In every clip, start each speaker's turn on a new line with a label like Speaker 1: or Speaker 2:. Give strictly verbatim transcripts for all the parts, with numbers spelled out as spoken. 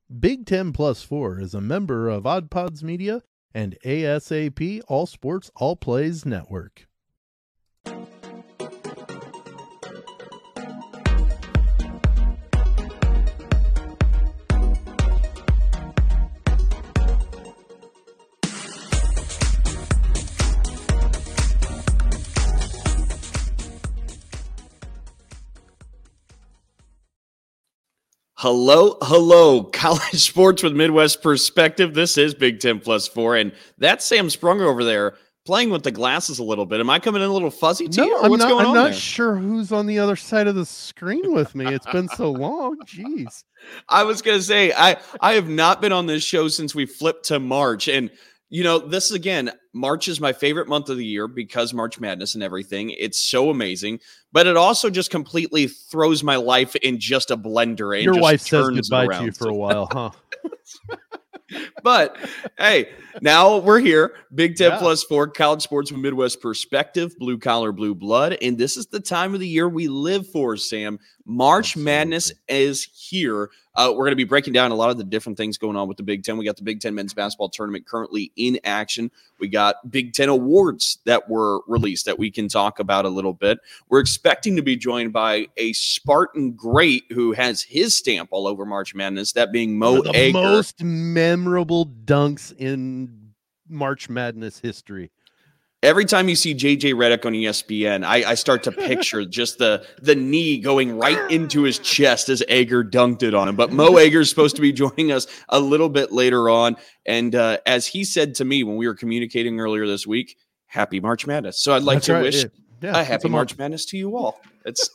Speaker 1: Big Ten Plus Four is a member of Odd Pods Media and ASAP All Sports All Plays Network.
Speaker 2: Hello, hello, college sports with Midwest perspective. This is Big Ten Plus Four, and that's Sam Sprunger over there playing with the glasses a little bit. Am I coming in a little fuzzy to
Speaker 1: No,
Speaker 2: you, or
Speaker 1: I'm
Speaker 2: what's
Speaker 1: not,
Speaker 2: going
Speaker 1: I'm
Speaker 2: on
Speaker 1: not
Speaker 2: there?
Speaker 1: sure who's on the other side of the screen with me. It's been so long. Jeez.
Speaker 2: I was going to say, I, I have not been on this show since we flipped to March, and you know, this again, March is my favorite month of the year because March Madness and everything. It's so amazing, but it also just completely throws my life in just a blender. And
Speaker 1: Your
Speaker 2: just
Speaker 1: wife says
Speaker 2: turns it
Speaker 1: goodbye to
Speaker 2: around.
Speaker 1: you for a while, huh?
Speaker 2: But hey, now we're here. Big Ten
Speaker 1: Yeah.
Speaker 2: Plus Four, college sports with Midwest perspective, blue collar, blue blood. And this is the time of the year we live for, Sam. March
Speaker 1: Absolutely.
Speaker 2: Madness is here. Uh, we're going to be breaking down a lot of the different things going on with the Big Ten. We got the Big Ten men's basketball tournament currently in action. We got Big Ten awards that were released that we can talk about a little bit. We're expecting to be joined by a Spartan great who has his stamp all over March Madness, that being Mo
Speaker 1: One of the
Speaker 2: Egger.
Speaker 1: most memorable dunks in March Madness history.
Speaker 2: Every time you see J J Redick on E S P N, I, I start to picture just the the knee going right into his chest as Egger dunked it on him. But Mo Egger is supposed to be joining us a little bit later on. And uh, as he said to me when we were communicating earlier this week, happy March Madness. So I'd like
Speaker 1: That's
Speaker 2: to
Speaker 1: right.
Speaker 2: wish
Speaker 1: Yeah. Yeah,
Speaker 2: a
Speaker 1: it's
Speaker 2: happy
Speaker 1: a
Speaker 2: March
Speaker 1: month.
Speaker 2: Madness to you all. It's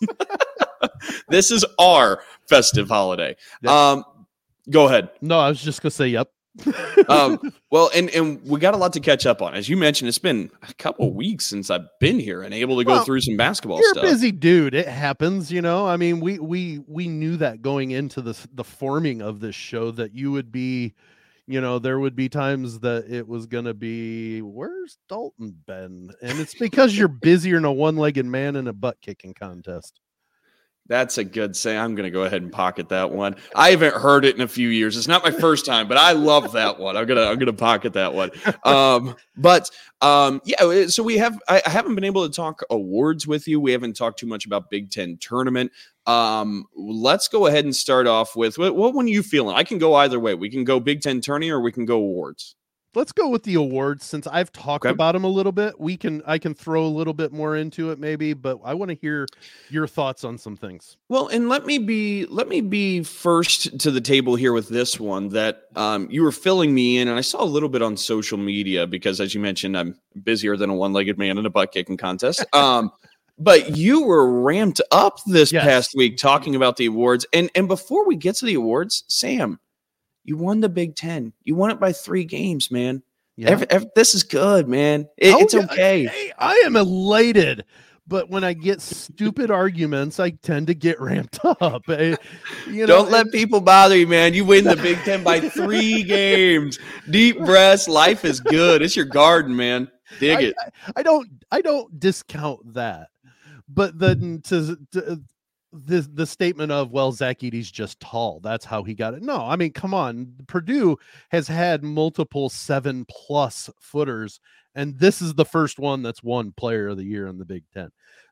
Speaker 2: This is our festive holiday.
Speaker 1: Yep.
Speaker 2: Um, go ahead.
Speaker 1: No, I was just going to say, yep.
Speaker 2: um, well, and and we got a lot to catch up on. As you mentioned, it's been a couple of weeks since I've been here and able to go
Speaker 1: Well,
Speaker 2: through some basketball
Speaker 1: You're
Speaker 2: stuff.
Speaker 1: a busy dude. It happens, you know. I mean, we we we knew that going into this the forming of this show that you would be, you know, there would be times that it was gonna be, where's Dalton been? And it's because you're busier than a one-legged man in a butt kicking contest.
Speaker 2: That's a good say. I'm going to go ahead and pocket that one. I haven't heard it in a few years. It's not my first time, but I love that one. I'm gonna I'm gonna pocket that one. Um, but um, yeah, so we have. I, I haven't been able to talk awards with you. We haven't talked too much about Big Ten tournament. Um, let's go ahead and start off with what, what one are you feeling? I can go either way. We can go Big Ten tourney or we can go awards.
Speaker 1: Let's go with the awards since I've talked
Speaker 2: Okay.
Speaker 1: about them a little bit. We can I can throw a little bit more into it maybe, but I want to hear your thoughts on some things.
Speaker 2: Well, and let me be let me be first to the table here with this one that um, you were filling me in, and I saw a little bit on social media because, as you mentioned, I'm busier than a one-legged man in a butt kicking contest. Um, but you were ramped up this
Speaker 1: Yes.
Speaker 2: past week talking about the awards, and and before we get to the awards, Sam, you won the Big Ten. You won it by three games, man.
Speaker 1: Yeah.
Speaker 2: Every, every, this is good, man. It,
Speaker 1: Oh,
Speaker 2: it's
Speaker 1: yeah.
Speaker 2: okay.
Speaker 1: Hey, I am elated, but when I get stupid arguments, I tend to get ramped up. Eh, You know,
Speaker 2: Don't let
Speaker 1: and-
Speaker 2: people bother you, man. You win the Big Ten by three games. Deep breaths. Life is good. It's your garden, man. Dig
Speaker 1: I,
Speaker 2: it.
Speaker 1: I, I don't I don't discount that, but then to, to the the statement of, well, Zach Edey's just tall, that's how he got it. No, I mean, come on. Purdue has had multiple seven plus footers, and this is the first one that's won player of the year in the Big Ten.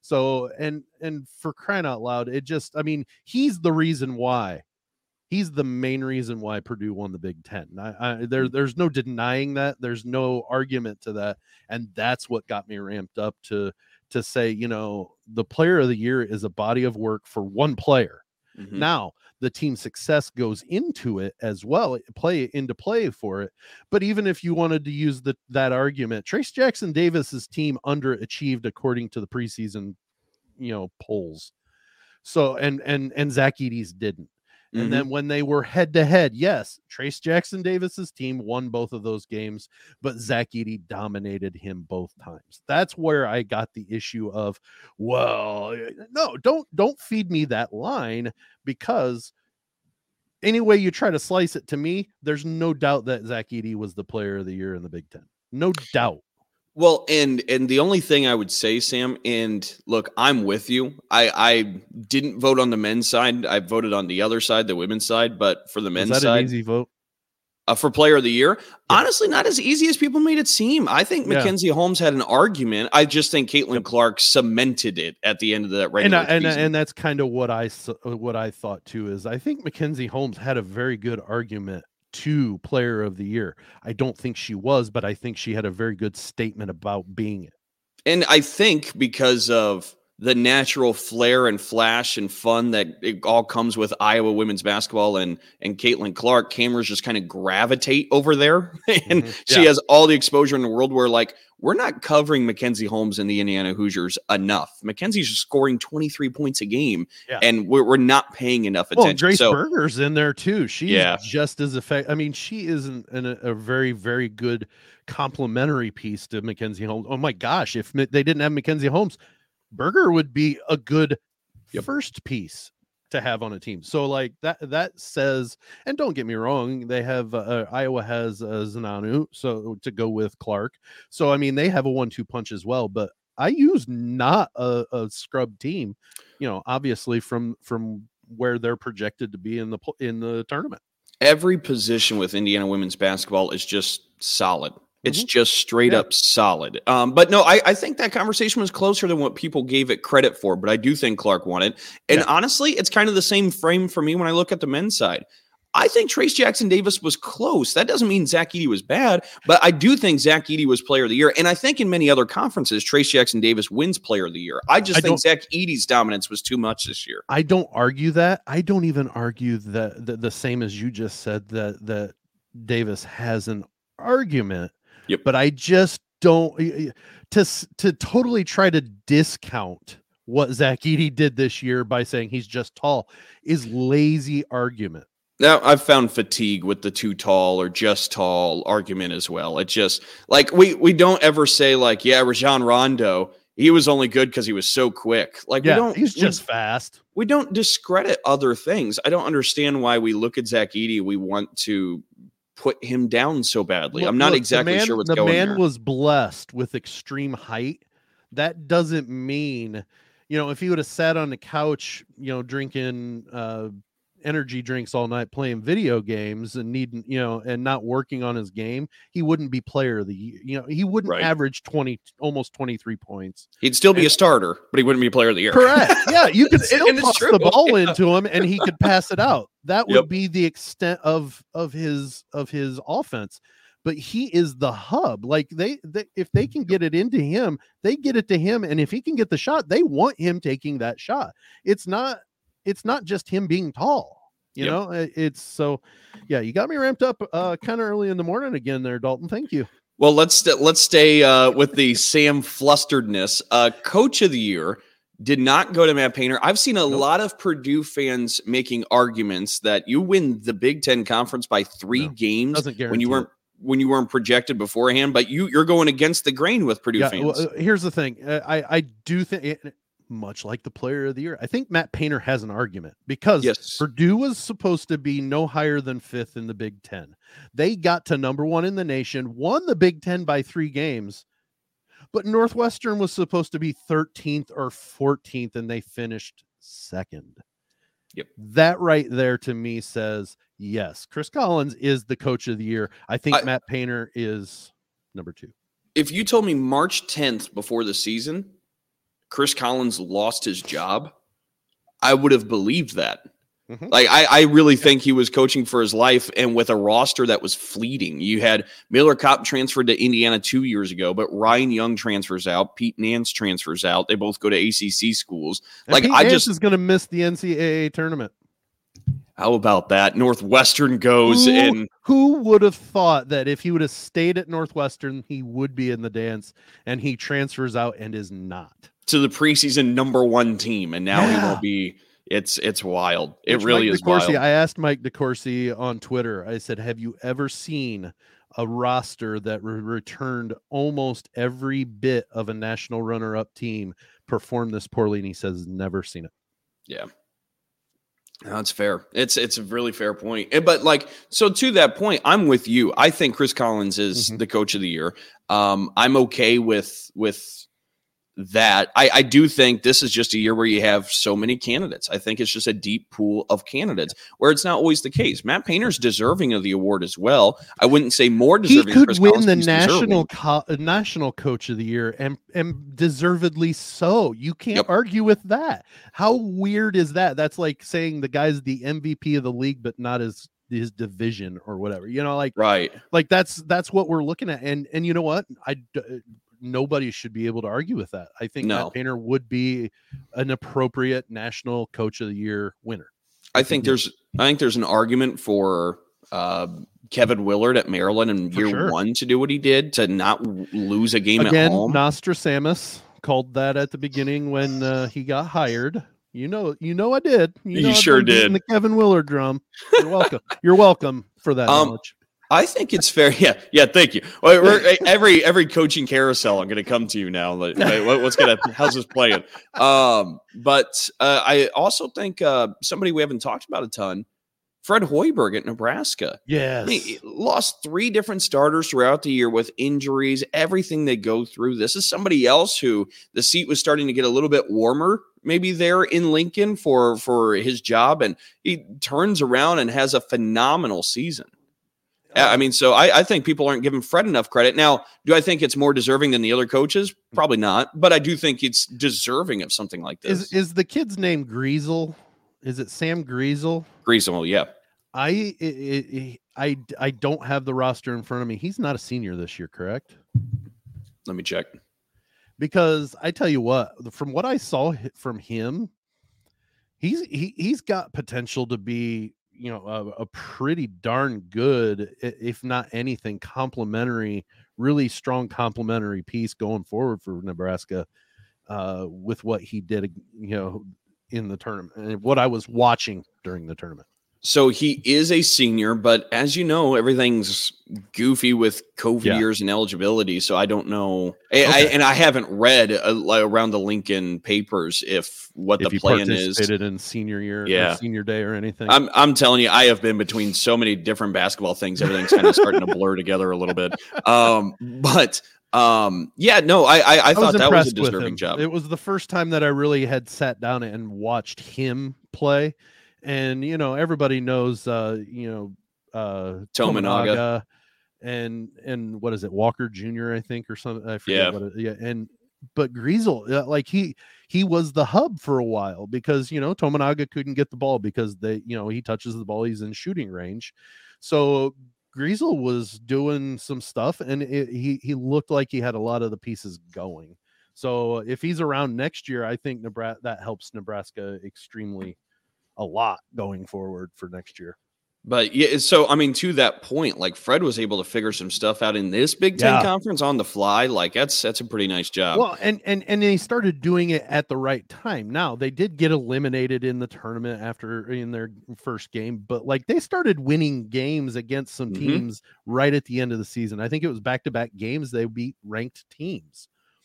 Speaker 1: So and and for crying out loud, it just, I mean, he's the reason why. He's the main reason why Purdue won the Big Ten. I, I, there, there's no denying that. There's no argument to that, and that's what got me ramped up to to say, you know, the player of the year is a body of work for one player.
Speaker 2: Mhm.
Speaker 1: Now, the team success goes into it as well, play into play for it. But even if you wanted to use the, that argument, Trace Jackson Davis's team underachieved according to the preseason, you know, polls. So and and and Zach Edey's didn't. And
Speaker 2: Mhm.
Speaker 1: then when they were head to head, yes, Trace Jackson Davis's team won both of those games, but Zach Edey dominated him both times. That's where I got the issue of, well, no, don't don't feed me that line, because any way you try to slice it, to me, there's no doubt that Zach Edey was the player of the year in the Big Ten. No doubt.
Speaker 2: Well, and and the only thing I would say, Sam, and look, I'm with you. I I didn't vote on the men's side. I voted on the other side, the women's side. But for the
Speaker 1: Was
Speaker 2: men's
Speaker 1: that
Speaker 2: side,
Speaker 1: an easy vote?
Speaker 2: Uh, for player of the year,
Speaker 1: Yeah.
Speaker 2: honestly, not as easy as people made it seem. I think
Speaker 1: Yeah.
Speaker 2: Mackenzie Holmes had an argument. I just think Caitlin
Speaker 1: Yep.
Speaker 2: Clark cemented it at the end of that
Speaker 1: And
Speaker 2: regular
Speaker 1: I, and
Speaker 2: season.
Speaker 1: and that's kind of what I s- uh, what I thought too. Is I think Mackenzie Holmes had a very good argument to player of the year. I don't think she was, but I think she had a very good statement about being it.
Speaker 2: And I think because of the natural flair and flash and fun that it all comes with Iowa women's basketball and and Caitlin Clark, cameras just kind of gravitate over there. And
Speaker 1: Mhm.
Speaker 2: she
Speaker 1: Yeah.
Speaker 2: has all the exposure in the world where, like, we're not covering Mackenzie Holmes and the Indiana Hoosiers enough. Mackenzie's just scoring twenty-three points a game,
Speaker 1: Yeah.
Speaker 2: and we're, we're not paying enough
Speaker 1: Well,
Speaker 2: attention.
Speaker 1: Grace
Speaker 2: So,
Speaker 1: Berger's in there too. She's
Speaker 2: Yeah.
Speaker 1: just as effective. I mean, she is an, an, a very, very good complementary piece to Mackenzie Holmes. Oh my gosh, if Ma- they didn't have Mackenzie Holmes, Berger would be a good
Speaker 2: Yep.
Speaker 1: first piece to have on a team. So like that that says, and don't get me wrong, they have uh, uh, Iowa has uh, Zananu, so to go with Clark. So I mean, they have a one two punch as well. But I use not a, a scrub team, you know, obviously from from where they're projected to be in the pl- in the tournament.
Speaker 2: every position with Indiana women's basketball is just solid. It's
Speaker 1: Mhm.
Speaker 2: just straight
Speaker 1: Yeah.
Speaker 2: up solid. Um, but no, I, I think that conversation was closer than what people gave it credit for. But I do think Clark won it. And
Speaker 1: Yeah.
Speaker 2: honestly, it's kind of the same frame for me when I look at the men's side. I think Trace Jackson Davis was close. That doesn't mean Zach Edey was bad, but I do think Zach Edey was player of the year. And I think in many other conferences, Trace Jackson Davis wins player of the year. I just
Speaker 1: I
Speaker 2: think
Speaker 1: don't-
Speaker 2: Zach Edey's dominance was too much this year.
Speaker 1: I don't argue that. I don't even argue that the, the same as you just said that that Davis has an argument.
Speaker 2: Yep.
Speaker 1: But I just don't to s- to totally try to discount what Zach Edey did this year by saying he's just tall is lazy argument.
Speaker 2: Now, I've found fatigue with the too tall or just tall argument as well. It just like we we don't ever say like, yeah, Rajon Rondo, he was only good because he was so quick. Like
Speaker 1: Yeah,
Speaker 2: we don't
Speaker 1: he's
Speaker 2: we-
Speaker 1: just fast.
Speaker 2: we don't discredit other things. I don't understand why we look at Zach Edey, we want to put him down so badly.
Speaker 1: Look-
Speaker 2: I'm not
Speaker 1: look, the
Speaker 2: exactly
Speaker 1: man-
Speaker 2: sure what's
Speaker 1: the
Speaker 2: going
Speaker 1: man
Speaker 2: there.
Speaker 1: was blessed with extreme height. That doesn't mean, you know, if he would have sat on the couch, you know, drinking uh energy drinks all night, playing video games and needing, you know, and not working on his game, he wouldn't be player of the year. You know, he wouldn't
Speaker 2: Right.
Speaker 1: average twenty, almost twenty-three points.
Speaker 2: He'd still be
Speaker 1: and-
Speaker 2: a starter, but he wouldn't be player of the year.
Speaker 1: Correct. Yeah, you could
Speaker 2: And-
Speaker 1: still
Speaker 2: and it's
Speaker 1: toss
Speaker 2: true.
Speaker 1: the ball
Speaker 2: Yeah.
Speaker 1: into him and he could pass it out. That would
Speaker 2: Yep.
Speaker 1: be the extent of of his of his offense. But he is the hub. Like they, they if they can get it into him, they get it to him. And if he can get the shot, they want him taking that shot. It's not it's not just him being tall. You
Speaker 2: Yep.
Speaker 1: know, It- it's so yeah, you got me ramped up uh kind of early in the morning again there, Dalton. Thank you.
Speaker 2: Well, let's st- let's stay uh, with the Sam flusteredness. Uh, Coach of the year did not go to Matt Painter. I've seen a
Speaker 1: Nope.
Speaker 2: lot of Purdue fans making arguments that you win the Big Ten Conference by three
Speaker 1: No,
Speaker 2: games
Speaker 1: doesn't
Speaker 2: when
Speaker 1: guarantee
Speaker 2: you weren't when you weren't projected beforehand, but you you're going against the grain with Purdue
Speaker 1: Yeah,
Speaker 2: fans.
Speaker 1: well, uh, here's the thing. Uh, I I do think, much like the player of the year, I think Matt Painter has an argument because
Speaker 2: Yes.
Speaker 1: Purdue was supposed to be no higher than fifth in the Big Ten. They got to number one in the nation, won the Big Ten by three games, but Northwestern was supposed to be thirteenth or fourteenth, and they finished second.
Speaker 2: Yep.
Speaker 1: That right there to me says yes, Chris Collins is the coach of the year. I think
Speaker 2: I-
Speaker 1: Matt Painter is number two.
Speaker 2: If you told me March tenth before the season, Chris Collins lost his job, I would have believed that.
Speaker 1: Mhm.
Speaker 2: Like, I, I really think he was coaching for his life, and with a roster that was fleeting. You had Miller Kopp transferred to Indiana two years ago, but Ryan Young transfers out. Pete Nance transfers out. They both go to A C C schools.
Speaker 1: And
Speaker 2: Like,
Speaker 1: Pete
Speaker 2: I
Speaker 1: Nance
Speaker 2: just,
Speaker 1: is going to miss the N C double A tournament.
Speaker 2: how about that? Northwestern goes
Speaker 1: Who,
Speaker 2: and
Speaker 1: who would have thought that if he would have stayed at Northwestern, he would be in the dance, and he transfers out and is not.
Speaker 2: to the preseason number one team, and now he
Speaker 1: Yeah.
Speaker 2: won't be. It's it's wild. It
Speaker 1: Which
Speaker 2: really
Speaker 1: Mike
Speaker 2: is
Speaker 1: DeCourcy,
Speaker 2: wild.
Speaker 1: I asked Mike DeCourcy on Twitter. I said, "Have you ever seen a roster that re- returned almost every bit of a national runner-up team perform this poorly?" And he says, "Never seen it."
Speaker 2: Yeah. That's fair. It's it's a really fair point. Eh, But like, so to that point, I'm with you. I think Chris Collins is
Speaker 1: Mhm.
Speaker 2: the coach of the year. Um, I'm okay with with that. I, I do think this is just a year where you have so many candidates. I think it's just a deep pool of candidates where it's not always the case. Matt Painter's deserving of the award as well. I wouldn't say more
Speaker 1: He
Speaker 2: deserving. than
Speaker 1: could
Speaker 2: Chris
Speaker 1: win
Speaker 2: Collins,
Speaker 1: the
Speaker 2: but he's
Speaker 1: national
Speaker 2: deserving.
Speaker 1: co- national coach of the year, and and deservedly so. You can't
Speaker 2: Yep.
Speaker 1: argue with that. How weird is that? That's like saying the guy's the M V P of the league, but not his his division or whatever. You know, like
Speaker 2: Right.
Speaker 1: like that's that's what we're looking at. And and you know what? I d- nobody should be able to argue with that. I think
Speaker 2: No.
Speaker 1: Matt Painter would be an appropriate national coach of the year winner.
Speaker 2: I
Speaker 1: if he
Speaker 2: think
Speaker 1: did.
Speaker 2: there's I think there's an argument for uh, Kevin Willard at Maryland in
Speaker 1: For
Speaker 2: year
Speaker 1: sure.
Speaker 2: one to do what he did, to not w- lose a game
Speaker 1: Again,
Speaker 2: at home.
Speaker 1: Nostradamus called that at the beginning when uh, he got hired. You know, you know, I did. You, know
Speaker 2: You
Speaker 1: I've
Speaker 2: sure
Speaker 1: been beating
Speaker 2: did.
Speaker 1: The Kevin Willard drum. You're welcome. You're welcome for that
Speaker 2: Um,
Speaker 1: knowledge.
Speaker 2: I think it's fair. Yeah, yeah. Thank you. Well, we're, every every coaching carousel, I'm going to come to you now. Like, wait, what, what's going to how's this playing? Um, but uh, I also think uh, somebody we haven't talked about a ton, Fred Hoiberg at Nebraska.
Speaker 1: Yes.
Speaker 2: I mean, he lost three different starters throughout the year with injuries, everything they go through. This is somebody else who the seat was starting to get a little bit warmer, maybe there in Lincoln for for his job, and he turns around and has a phenomenal season. I mean, so I, I think people aren't giving Fred enough credit. Now, do I think it's more deserving than the other coaches? Probably not, but I do think it's deserving of something like this.
Speaker 1: Is is the kid's name Griesel? Is it Sam Griesel?
Speaker 2: Griesel, yeah.
Speaker 1: I I, I I I don't have the roster in front of me. He's not a senior this year, correct?
Speaker 2: Let me check.
Speaker 1: Because I tell you what, from what I saw hi- from him, he's he he's got potential to be, you know, a, a pretty darn good, i- if not anything, complementary, really strong complementary piece going forward for Nebraska, uh, with what he did, you know, in the tournament and what I was watching during the tournament.
Speaker 2: So he is a senior, but as you know, everything's goofy with COVID
Speaker 1: Yeah.
Speaker 2: years and eligibility. So I don't know. I, I,
Speaker 1: Okay.
Speaker 2: and I haven't read uh, like around the Lincoln papers if what
Speaker 1: If
Speaker 2: the
Speaker 1: he
Speaker 2: plan is.
Speaker 1: participated in senior year,
Speaker 2: Yeah.
Speaker 1: or senior day, or anything.
Speaker 2: I'm I'm telling you, I have been between so many different basketball things. Everything's kind of starting to blur together a little bit. Um, but um, yeah, no, I I, I thought that was a
Speaker 1: impressed with
Speaker 2: deserving
Speaker 1: him.
Speaker 2: job.
Speaker 1: It was the first time that I really had sat down and watched him play. And, you know, everybody knows, uh, you know, uh,
Speaker 2: Tominaga.
Speaker 1: Tominaga and, and what is it? Walker Junior, I think, or something. I forget
Speaker 2: Yeah.
Speaker 1: what it, yeah. And, but Griesel, uh, like he, he was the hub for a while because, you know, Tominaga couldn't get the ball because they, you know, he touches the ball, he's in shooting range. So Griesel was doing some stuff, and it, he, he looked like he had a lot of the pieces going. So if he's around next year, I think Nebraska, that helps Nebraska extremely a lot going forward for next year.
Speaker 2: But yeah, so I mean, to that point, like Fred was able to figure some stuff out in this Big Ten
Speaker 1: Yeah.
Speaker 2: conference on the fly. Like that's that's a pretty nice job.
Speaker 1: Well, and and and they started doing it at the right time. Now they did get eliminated in the tournament after in their first game, but like they started winning games against some
Speaker 2: Mhm.
Speaker 1: teams right at the end of the season. I think it was back to back games. They beat ranked teams,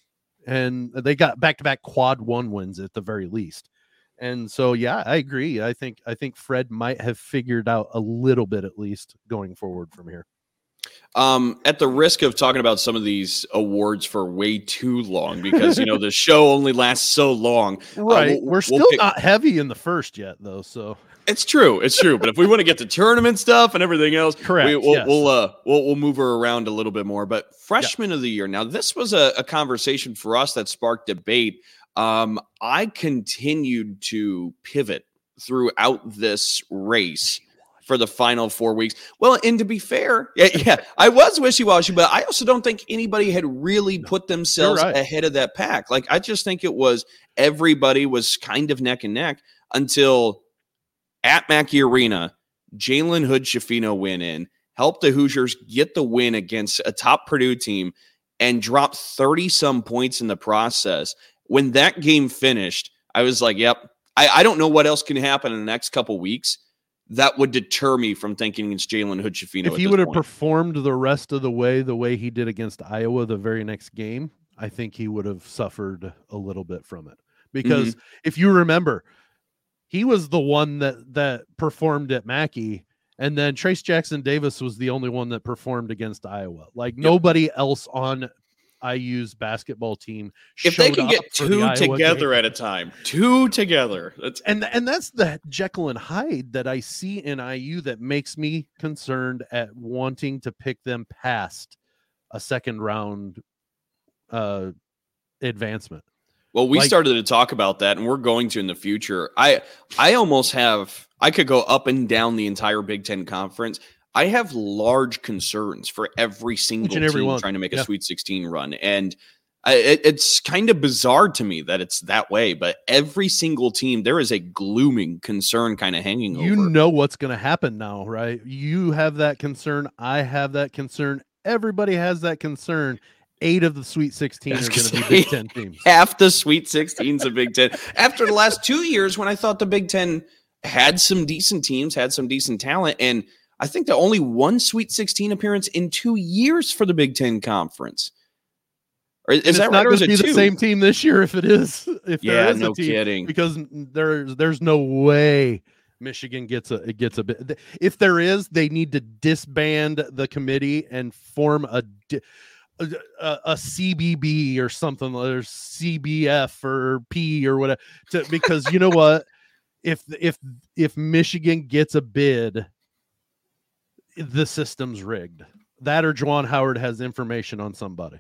Speaker 1: and they got back to back quad one wins at the very least. And so, yeah, I agree. I think I think Fred might have figured out a little bit at least going forward from here.
Speaker 2: Um, at the risk of talking about some of these awards for way too long, because you know the show only lasts so long.
Speaker 1: Right,
Speaker 2: Uh, we'll-
Speaker 1: we're
Speaker 2: we'll
Speaker 1: still
Speaker 2: pick-
Speaker 1: not heavy in the first yet, though. So
Speaker 2: It's true, it's true. But if we want to get to tournament stuff and everything else,
Speaker 1: Correct,
Speaker 2: we, we'll
Speaker 1: yes.
Speaker 2: we'll, uh, we'll we'll move her around a little bit more. But freshman of the year. Now, this was a, a conversation for us that sparked debate. Um, I continued to pivot throughout this race for the final four weeks. Well, and to be fair, yeah, yeah, I was wishy-washy, but I also don't think anybody had really put themselves
Speaker 1: right.
Speaker 2: ahead of that pack. Like, I just think it was everybody was kind of neck and neck until at Mackey Arena, Jalen Hood-Schifino went in, helped the Hoosiers get the win against a top Purdue team, and dropped thirty-some points in the process. When that game finished, I was like, yep, I, I don't know what else can happen in the next couple weeks that would deter me from thinking it's Jalen Hood-Schifino.
Speaker 1: if he would have performed the rest of the way the way he did against Iowa the very next game, I think he would have suffered a little bit from it. Because
Speaker 2: Mm-hmm.
Speaker 1: if you remember, he was the one that that performed at Mackey, and then Trace Jackson Davis was the only one that performed against Iowa. Like yep. nobody else on I U's basketball team.
Speaker 2: If they can get two together game. At a time, two together, that's
Speaker 1: and and that's the Jekyll and Hyde that I see in I U that makes me concerned at wanting to pick them past a second round uh, advancement.
Speaker 2: Well, we
Speaker 1: like,
Speaker 2: started to talk about that, and we're going to in the future. I I almost have I could go up and down the entire Big Ten conference. I have large concerns for every single
Speaker 1: every
Speaker 2: team
Speaker 1: one.
Speaker 2: trying to make
Speaker 1: yeah.
Speaker 2: a Sweet sixteen run. And I, it, it's kind of bizarre to me that it's that way, but every single team, there is a glooming concern kind of hanging
Speaker 1: you
Speaker 2: over.
Speaker 1: You know what's going to happen now, right? You have that concern. I have that concern. Everybody has that concern. Eight of the Sweet sixteen are going to be Big Ten teams.
Speaker 2: Half the Sweet sixteens of Big Ten. After the last two years when I thought the Big Ten had some decent teams, had some decent talent, and I think the only one Sweet sixteen appearance in two years for the Big Ten Conference. Or is
Speaker 1: and
Speaker 2: that
Speaker 1: it's
Speaker 2: right?
Speaker 1: Not going to be
Speaker 2: two?
Speaker 1: the same team this year if it is. If
Speaker 2: yeah,
Speaker 1: there is
Speaker 2: no
Speaker 1: a team,
Speaker 2: kidding.
Speaker 1: Because there's there's no way Michigan gets a it gets a bit. If there is, they need to disband the committee and form a a, a C B B or something, or C B F or P or whatever. To, because you know what, if if if Michigan gets a bid, the system's rigged. That or Juwan Howard has information on somebody.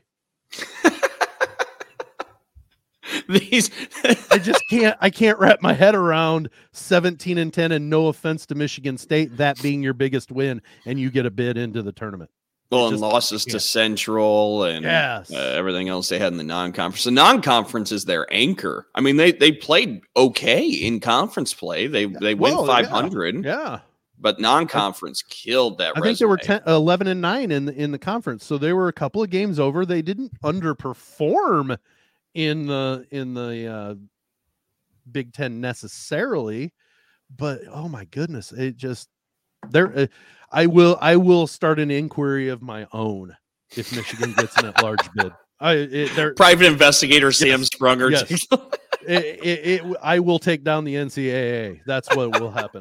Speaker 2: These
Speaker 1: I just can't I can't wrap my head around seventeen and ten, and no offense to Michigan State, that being your biggest win and you get a bid into the tournament.
Speaker 2: Well, and losses to Central and
Speaker 1: yes.
Speaker 2: uh, everything else they had in the non-conference. The non-conference is their anchor. I mean, they they played okay in conference play. They they went
Speaker 1: well,
Speaker 2: five hundred.
Speaker 1: Yeah. yeah.
Speaker 2: But non-conference I, killed that
Speaker 1: I
Speaker 2: resume.
Speaker 1: think they were ten, eleven and nine in the, in the conference. So they were a couple of games over. They didn't underperform in the in the uh, Big Ten necessarily, but oh my goodness, it just there. Uh, I will I will start an inquiry of my own if Michigan gets in that large bid. I it,
Speaker 2: private investigator Sam
Speaker 1: yes,
Speaker 2: Sprunger.
Speaker 1: Yes. it, it, it, I will take down the N C double A. That's what will happen.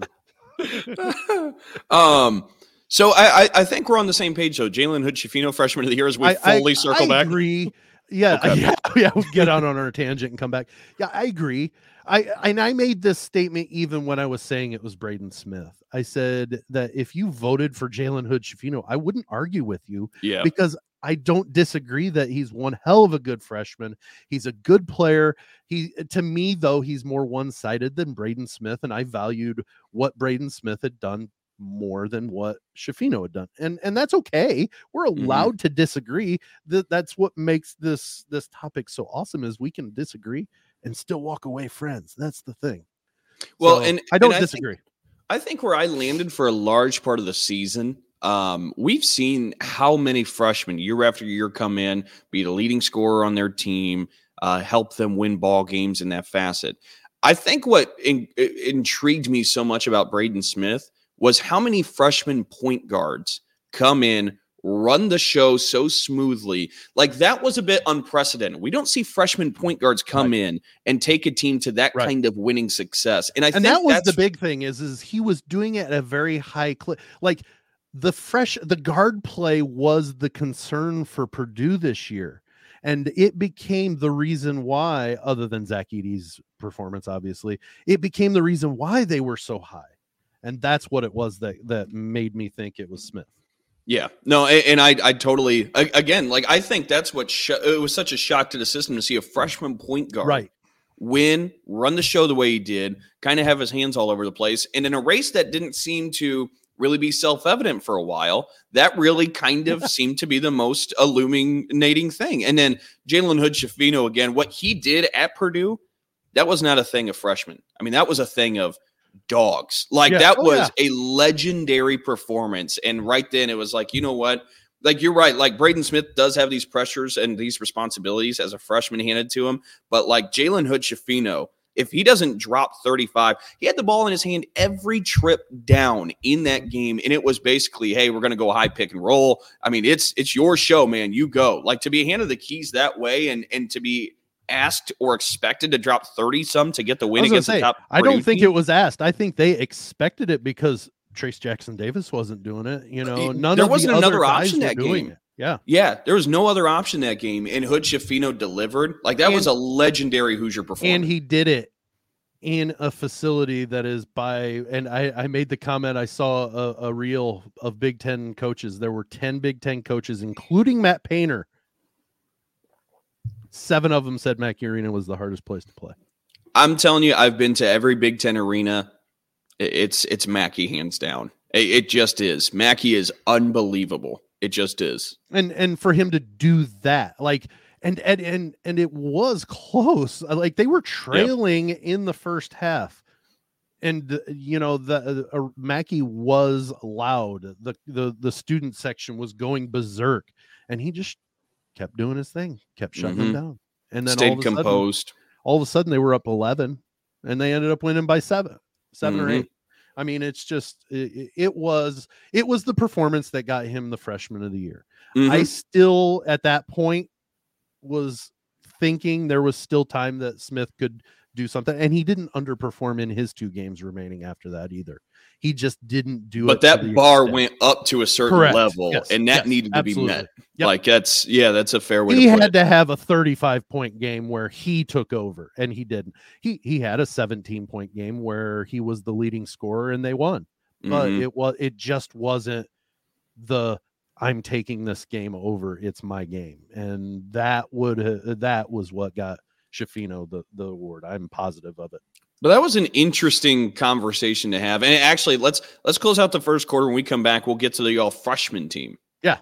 Speaker 2: um. So I, I I think we're on the same page though. Jalen Hood-Schifino, freshman of the year, as we
Speaker 1: I,
Speaker 2: fully
Speaker 1: I,
Speaker 2: circle
Speaker 1: I
Speaker 2: back.
Speaker 1: Agree. Yeah,
Speaker 2: okay.
Speaker 1: yeah, yeah. We'll get out on our tangent and come back. Yeah, I agree. I and I made this statement even when I was saying it was Braden Smith. I said that if you voted for Jalen Hood-Schifino, I wouldn't argue with you.
Speaker 2: Yeah,
Speaker 1: because I don't disagree that he's one hell of a good freshman. He's a good player. He, to me, though, he's more one-sided than Braden Smith, and I valued what Braden Smith had done more than what Schifino had done. And and that's okay. We're allowed mm-hmm. to disagree. That that's what makes this this topic so awesome, is we can disagree and still walk away friends. That's the thing.
Speaker 2: Well,
Speaker 1: so,
Speaker 2: and
Speaker 1: I don't
Speaker 2: and
Speaker 1: disagree.
Speaker 2: I think, I think where I landed for a large part of the season, um, we've seen how many freshmen year after year come in, be the leading scorer on their team, uh, help them win ball games in that facet. I think what in, intrigued me so much about Braden Smith was how many freshman point guards come in, run the show so smoothly. Like, that was a bit unprecedented. We don't see freshman point guards come right. in and take a team to that right. kind of winning success. And I
Speaker 1: and
Speaker 2: think
Speaker 1: that was
Speaker 2: that's,
Speaker 1: the big thing is, is he was doing it at a very high clip. Like the fresh, the guard play was the concern for Purdue this year. And it became the reason why, other than Zach Edey's performance, obviously, it became the reason why they were so high. And that's what it was that, that made me think it was Smith.
Speaker 2: Yeah, no, and, and I, I totally, again, like, I think that's what, sh- it was such a shock to the system to see a freshman point guard
Speaker 1: right.
Speaker 2: win, run the show the way he did, kind of have his hands all over the place. And in a race that didn't seem to really be self-evident for a while, that really kind of seemed to be the most illuminating thing. And then Jalen Hood-Schifino, again, what he did at Purdue, that was not a thing of freshmen. I mean, that was a thing of dogs. Like yeah. that oh, was yeah. a legendary performance. And right then it was like, you know what? Like, you're right. Like, Braden Smith does have these pressures and these responsibilities as a freshman handed to him. But like Jalen Hood-Schifino, if he doesn't drop thirty-five, he had the ball in his hand every trip down in that game. And it was basically, hey, we're going to go high pick and roll. I mean, it's, it's your show, man. You go. Like, to be handed the keys that way and, and to be asked or expected to drop thirty some to get the win
Speaker 1: I was
Speaker 2: against
Speaker 1: gonna
Speaker 2: the
Speaker 1: say,
Speaker 2: top?
Speaker 1: I don't
Speaker 2: Purdue
Speaker 1: think
Speaker 2: team?
Speaker 1: it was asked. I think they expected it because Trace Jackson Davis wasn't doing it. You know, none
Speaker 2: There
Speaker 1: of
Speaker 2: wasn't
Speaker 1: the other
Speaker 2: another
Speaker 1: guys
Speaker 2: option
Speaker 1: were
Speaker 2: that
Speaker 1: doing
Speaker 2: game.
Speaker 1: it. Yeah.
Speaker 2: Yeah, there was no other option that game, and Hood Schifino delivered. Like, that
Speaker 1: And-
Speaker 2: was a legendary Hoosier performance.
Speaker 1: And he did it in a facility that is by, and I, I made the comment, I saw a, a reel of Big Ten coaches. There were ten Big Ten coaches, including Matt Painter. Seven of them said Mackey Arena was the hardest place to play.
Speaker 2: I'm telling you, I've been to every Big Ten arena. It's it's Mackey hands down. It, it just is. Mackey is unbelievable. It just is.
Speaker 1: And and for him to do that, like, and and and and it was close. Like, they were trailing yep. in the first half, and you know the uh, Mackey was loud. The the the student section was going berserk, and he just kept doing his thing, kept shutting mm-hmm. them down, and then
Speaker 2: stayed
Speaker 1: all of a
Speaker 2: composed.
Speaker 1: Sudden, all of a sudden, they were up eleven, and they ended up winning by seven, seven mm-hmm. or eight. I mean, it's just it, it was it was the performance that got him the freshman of the year. Mm-hmm. I still at that point was thinking there was still time that Smith could do something, and he didn't underperform in his two games remaining after that either. He just didn't do
Speaker 2: but
Speaker 1: it.
Speaker 2: But that bar extent. went up to a certain
Speaker 1: Correct.
Speaker 2: level,
Speaker 1: yes.
Speaker 2: and that
Speaker 1: yes.
Speaker 2: needed to
Speaker 1: Absolutely.
Speaker 2: be met.
Speaker 1: Yep.
Speaker 2: Like that's yeah, that's a fair way.
Speaker 1: He
Speaker 2: to put
Speaker 1: had
Speaker 2: it.
Speaker 1: to have a thirty-five point game where he took over, and he didn't. He he had a seventeen point game where he was the leading scorer, and they won. But mm-hmm. it was it just wasn't the I'm taking this game over. It's my game, and that would uh, that was what got Schifino the the award. I'm positive of it.
Speaker 2: But that was an interesting conversation to have. And actually, let's let's close out the first quarter. When we come back, we'll get to the all freshman team.
Speaker 1: Yeah.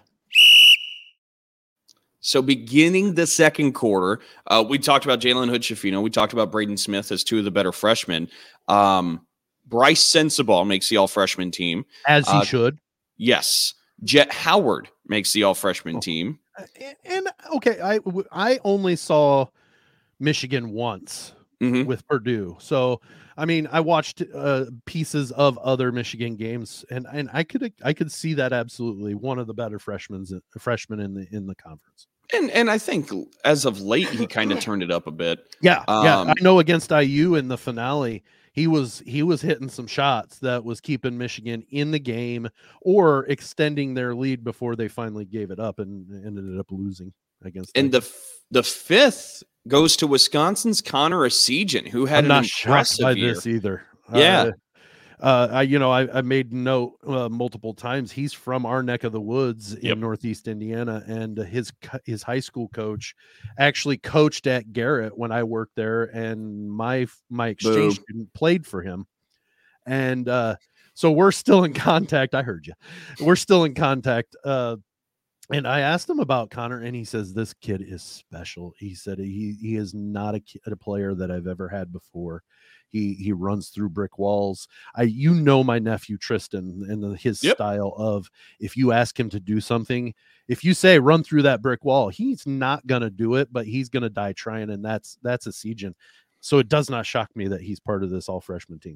Speaker 2: So beginning the second quarter, uh, we talked about Jalen Hood Schifino. We talked about Braden Smith as two of the better freshmen. Um, Bryce Sensabaugh makes the all freshman team.
Speaker 1: As he
Speaker 2: uh,
Speaker 1: should.
Speaker 2: Yes. Jet Howard makes the all freshman oh. team.
Speaker 1: And, and okay, I I only saw Michigan once. Mm-hmm. With Purdue. So, I mean, I watched uh, pieces of other Michigan games, and, and I could I could see that absolutely one of the better freshmen freshmen in the in the conference.
Speaker 2: And and I think as of late he kind of turned it up a bit.
Speaker 1: Yeah,
Speaker 2: um,
Speaker 1: yeah. I know against I U in the finale, he was he was hitting some shots that was keeping Michigan in the game or extending their lead before they finally gave it up and ended up losing against.
Speaker 2: And the the fifth goes to Wisconsin's Connor Essegian, who had
Speaker 1: I'm
Speaker 2: an
Speaker 1: not shocked by
Speaker 2: year.
Speaker 1: this either.
Speaker 2: Yeah.
Speaker 1: Uh, uh, I, you know, I, I made note uh, multiple times. He's from our neck of the woods in yep. Northeast Indiana, and his his high school coach actually coached at Garrett when I worked there, and my my exchange Boom. student played for him. And uh, so we're still in contact. I heard you. We're still in contact. Uh, And I asked him about Connor, and he says, this kid is special. He said he he is not a, kid, a player that I've ever had before. He he runs through brick walls. I you know my nephew Tristan and the, his yep. style of, if you ask him to do something, if you say run through that brick wall, he's not going to do it, but he's going to die trying, and that's that's Essegian. So it does not shock me that he's part of this all-freshman team.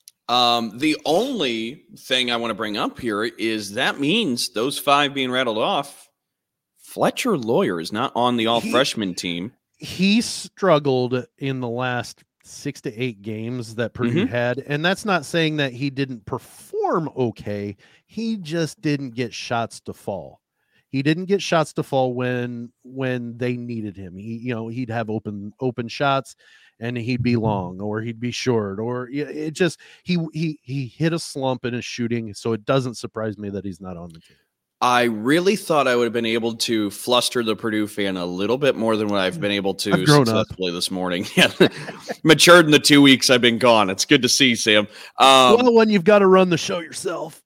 Speaker 2: Um, the only thing I want to bring up here is that means those five being rattled off, Fletcher Lawyer is not on the all he, freshman team.
Speaker 1: He struggled in the last six to eight games that Purdue mm-hmm. had. And that's not saying that he didn't perform okay. He just didn't get shots to fall. He didn't get shots to fall when, when they needed him. He, you know, he'd have open, open shots, and he'd be long or he'd be short, or it just, he, he, he hit a slump in his shooting. So it doesn't surprise me that he's not on the team.
Speaker 2: I really thought I would have been able to fluster the Purdue fan a little bit more than what I've been able to successfully up. this morning. Yeah. Matured in the two weeks I've been gone. It's good to see, Sam. Um,
Speaker 1: well, when you've got to run the show yourself.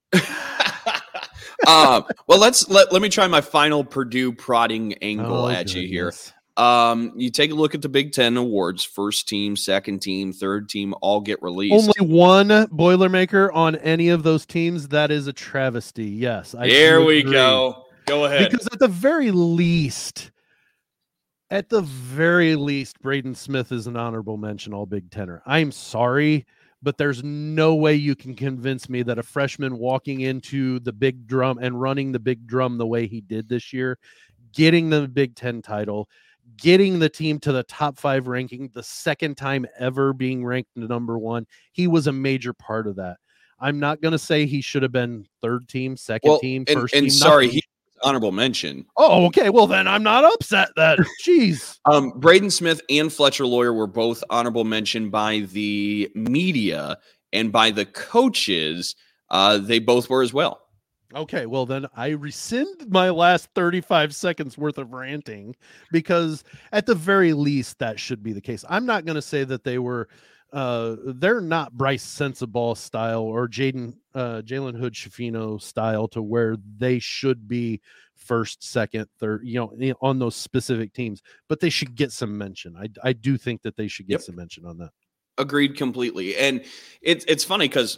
Speaker 2: uh, well, let's let, let me try my final Purdue prodding angle oh, at goodness. you here. Um, you take a look at the Big Ten awards, first team, second team, third team, all get released.
Speaker 1: Only one Boilermaker on any of those teams. That is a travesty. Yes.
Speaker 2: I there we agree. go. Go ahead.
Speaker 1: Because at the very least, at the very least, Braden Smith is an honorable mention all Big Tenner. I'm sorry, but there's no way you can convince me that a freshman walking into the big drum and running the big drum the way he did this year, getting the Big Ten title, getting the team to the top five ranking, the second time ever being ranked number one. He was a major part of that. I'm not going to say he should have been third team, second
Speaker 2: well,
Speaker 1: team,
Speaker 2: and,
Speaker 1: first
Speaker 2: and
Speaker 1: team.
Speaker 2: sorry,
Speaker 1: nothing.
Speaker 2: he honorable mention.
Speaker 1: Oh, okay. Well, then I'm not upset then. Jeez.
Speaker 2: Um, Braden Smith and Fletcher Lawyer were both honorable mention by the media, and by the coaches, uh, they both were as well.
Speaker 1: Okay, well then I rescind my last thirty-five seconds worth of ranting, because at the very least that should be the case. I'm not going to say that they were uh they're not Bryce Sensabaugh style or Jaden uh Jalen Hood Schifino style to where they should be first, second, third, you know, on those specific teams, but they should get some mention. I I do think that they should get yep. some mention on that.
Speaker 2: Agreed completely. And it's it's funny because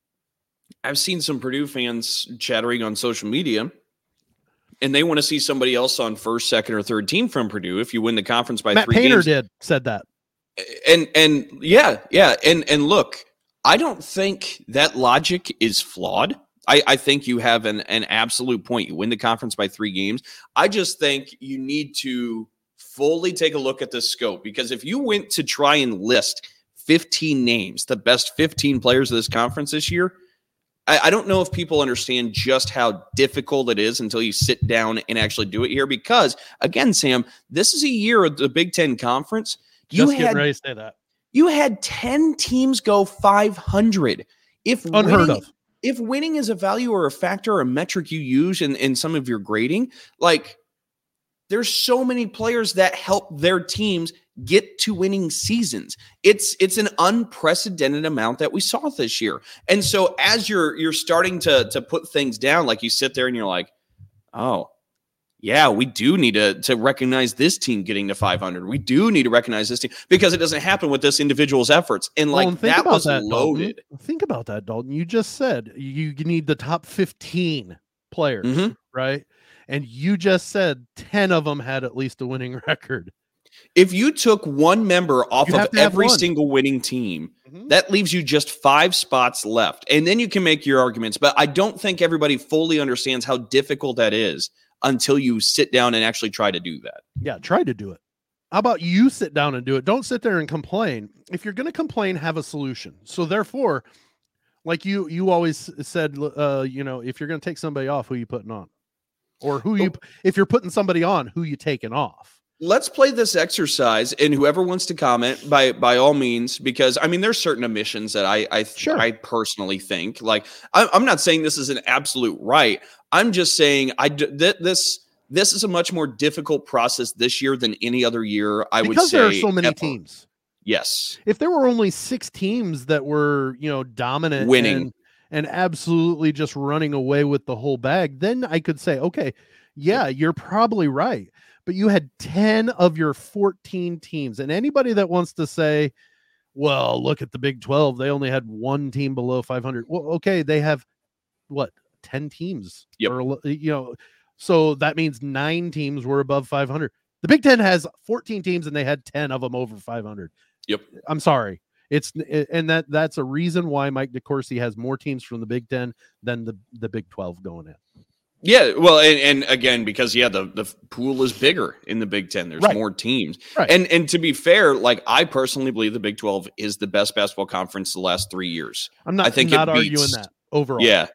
Speaker 2: I've seen some Purdue fans chattering on social media, and they want to see somebody else on first, second, or third team from Purdue if you win the conference by
Speaker 1: Matt
Speaker 2: three
Speaker 1: Painter
Speaker 2: games.
Speaker 1: did said that.
Speaker 2: And and yeah, yeah. And and look, I don't think that logic is flawed. I, I think you have an, an absolute point. You win the conference by three games. I just think you need to fully take a look at the scope, because if you went to try and list fifteen names, the best fifteen players of this conference this year, I, I don't know if people understand just how difficult it is until you sit down and actually do it here. Because again, Sam, this is a year of the Big Ten Conference. You
Speaker 1: Just
Speaker 2: had,
Speaker 1: getting ready to say that.
Speaker 2: You had ten teams go five hundred. If
Speaker 1: unheard
Speaker 2: winning,
Speaker 1: of.
Speaker 2: If winning is a value or a factor or a metric you use in, in some of your grading, like there's so many players that help their teams get to winning seasons. It's it's an unprecedented amount that we saw this year. And so as you're you're starting to to put things down, like you sit there and you're like, oh, yeah, we do need to, to recognize this team getting to five hundred. We do need to recognize this team, because it doesn't happen with this individual's efforts. And like, well, and that was that, loaded.
Speaker 1: Dalton. Think about that, Dalton. You just said you need the top fifteen players, mm-hmm. right? And you just said ten of them had at least a winning record.
Speaker 2: If you took one member off of every single winning team, mm-hmm. that leaves you just five spots left. And then you can make your arguments. But I don't think everybody fully understands how difficult that is until you sit down and actually try to do that.
Speaker 1: Yeah, try to do it. How about you sit down and do it? Don't sit there and complain. If you're going to complain, have a solution. So therefore, like you you always said, uh, you know, if you're going to take somebody off, who are you putting on? Or who you, if you're putting somebody on, who you taking off?
Speaker 2: Let's play this exercise, and whoever wants to comment, by by all means, because I mean, there's certain omissions that I I,
Speaker 1: sure.
Speaker 2: I personally think, like, I, I'm not saying this is an absolute right. I'm just saying I th- this this is a much more difficult process this year than any other year. I
Speaker 1: because
Speaker 2: would say
Speaker 1: there are so many
Speaker 2: ever.
Speaker 1: teams.
Speaker 2: Yes,
Speaker 1: if there were only six teams that were, you know, dominant,
Speaker 2: winning.
Speaker 1: And, and absolutely just running away with the whole bag, then I could say, okay, yeah, you're probably right. But you had ten of your fourteen teams. And anybody that wants to say, well, look at the Big twelve, they only had one team below five hundred. Well, okay, they have what, ten teams?
Speaker 2: Yep.
Speaker 1: Or, you know, so that means nine teams were above five hundred. The Big Ten has fourteen teams and they had ten of them over five hundred.
Speaker 2: Yep.
Speaker 1: I'm sorry. It's and that that's a reason why Mike DeCourcy has more teams from the Big Ten than the, the Big twelve going in.
Speaker 2: Yeah, well, and, and again, because yeah, the, the pool is bigger in the Big Ten. There's
Speaker 1: right.
Speaker 2: more teams,
Speaker 1: right.
Speaker 2: and and to be fair, like I personally believe the Big twelve is the best basketball conference the last three years.
Speaker 1: I'm not.
Speaker 2: I think
Speaker 1: not
Speaker 2: it
Speaker 1: arguing
Speaker 2: beats,
Speaker 1: that overall.
Speaker 2: Yeah,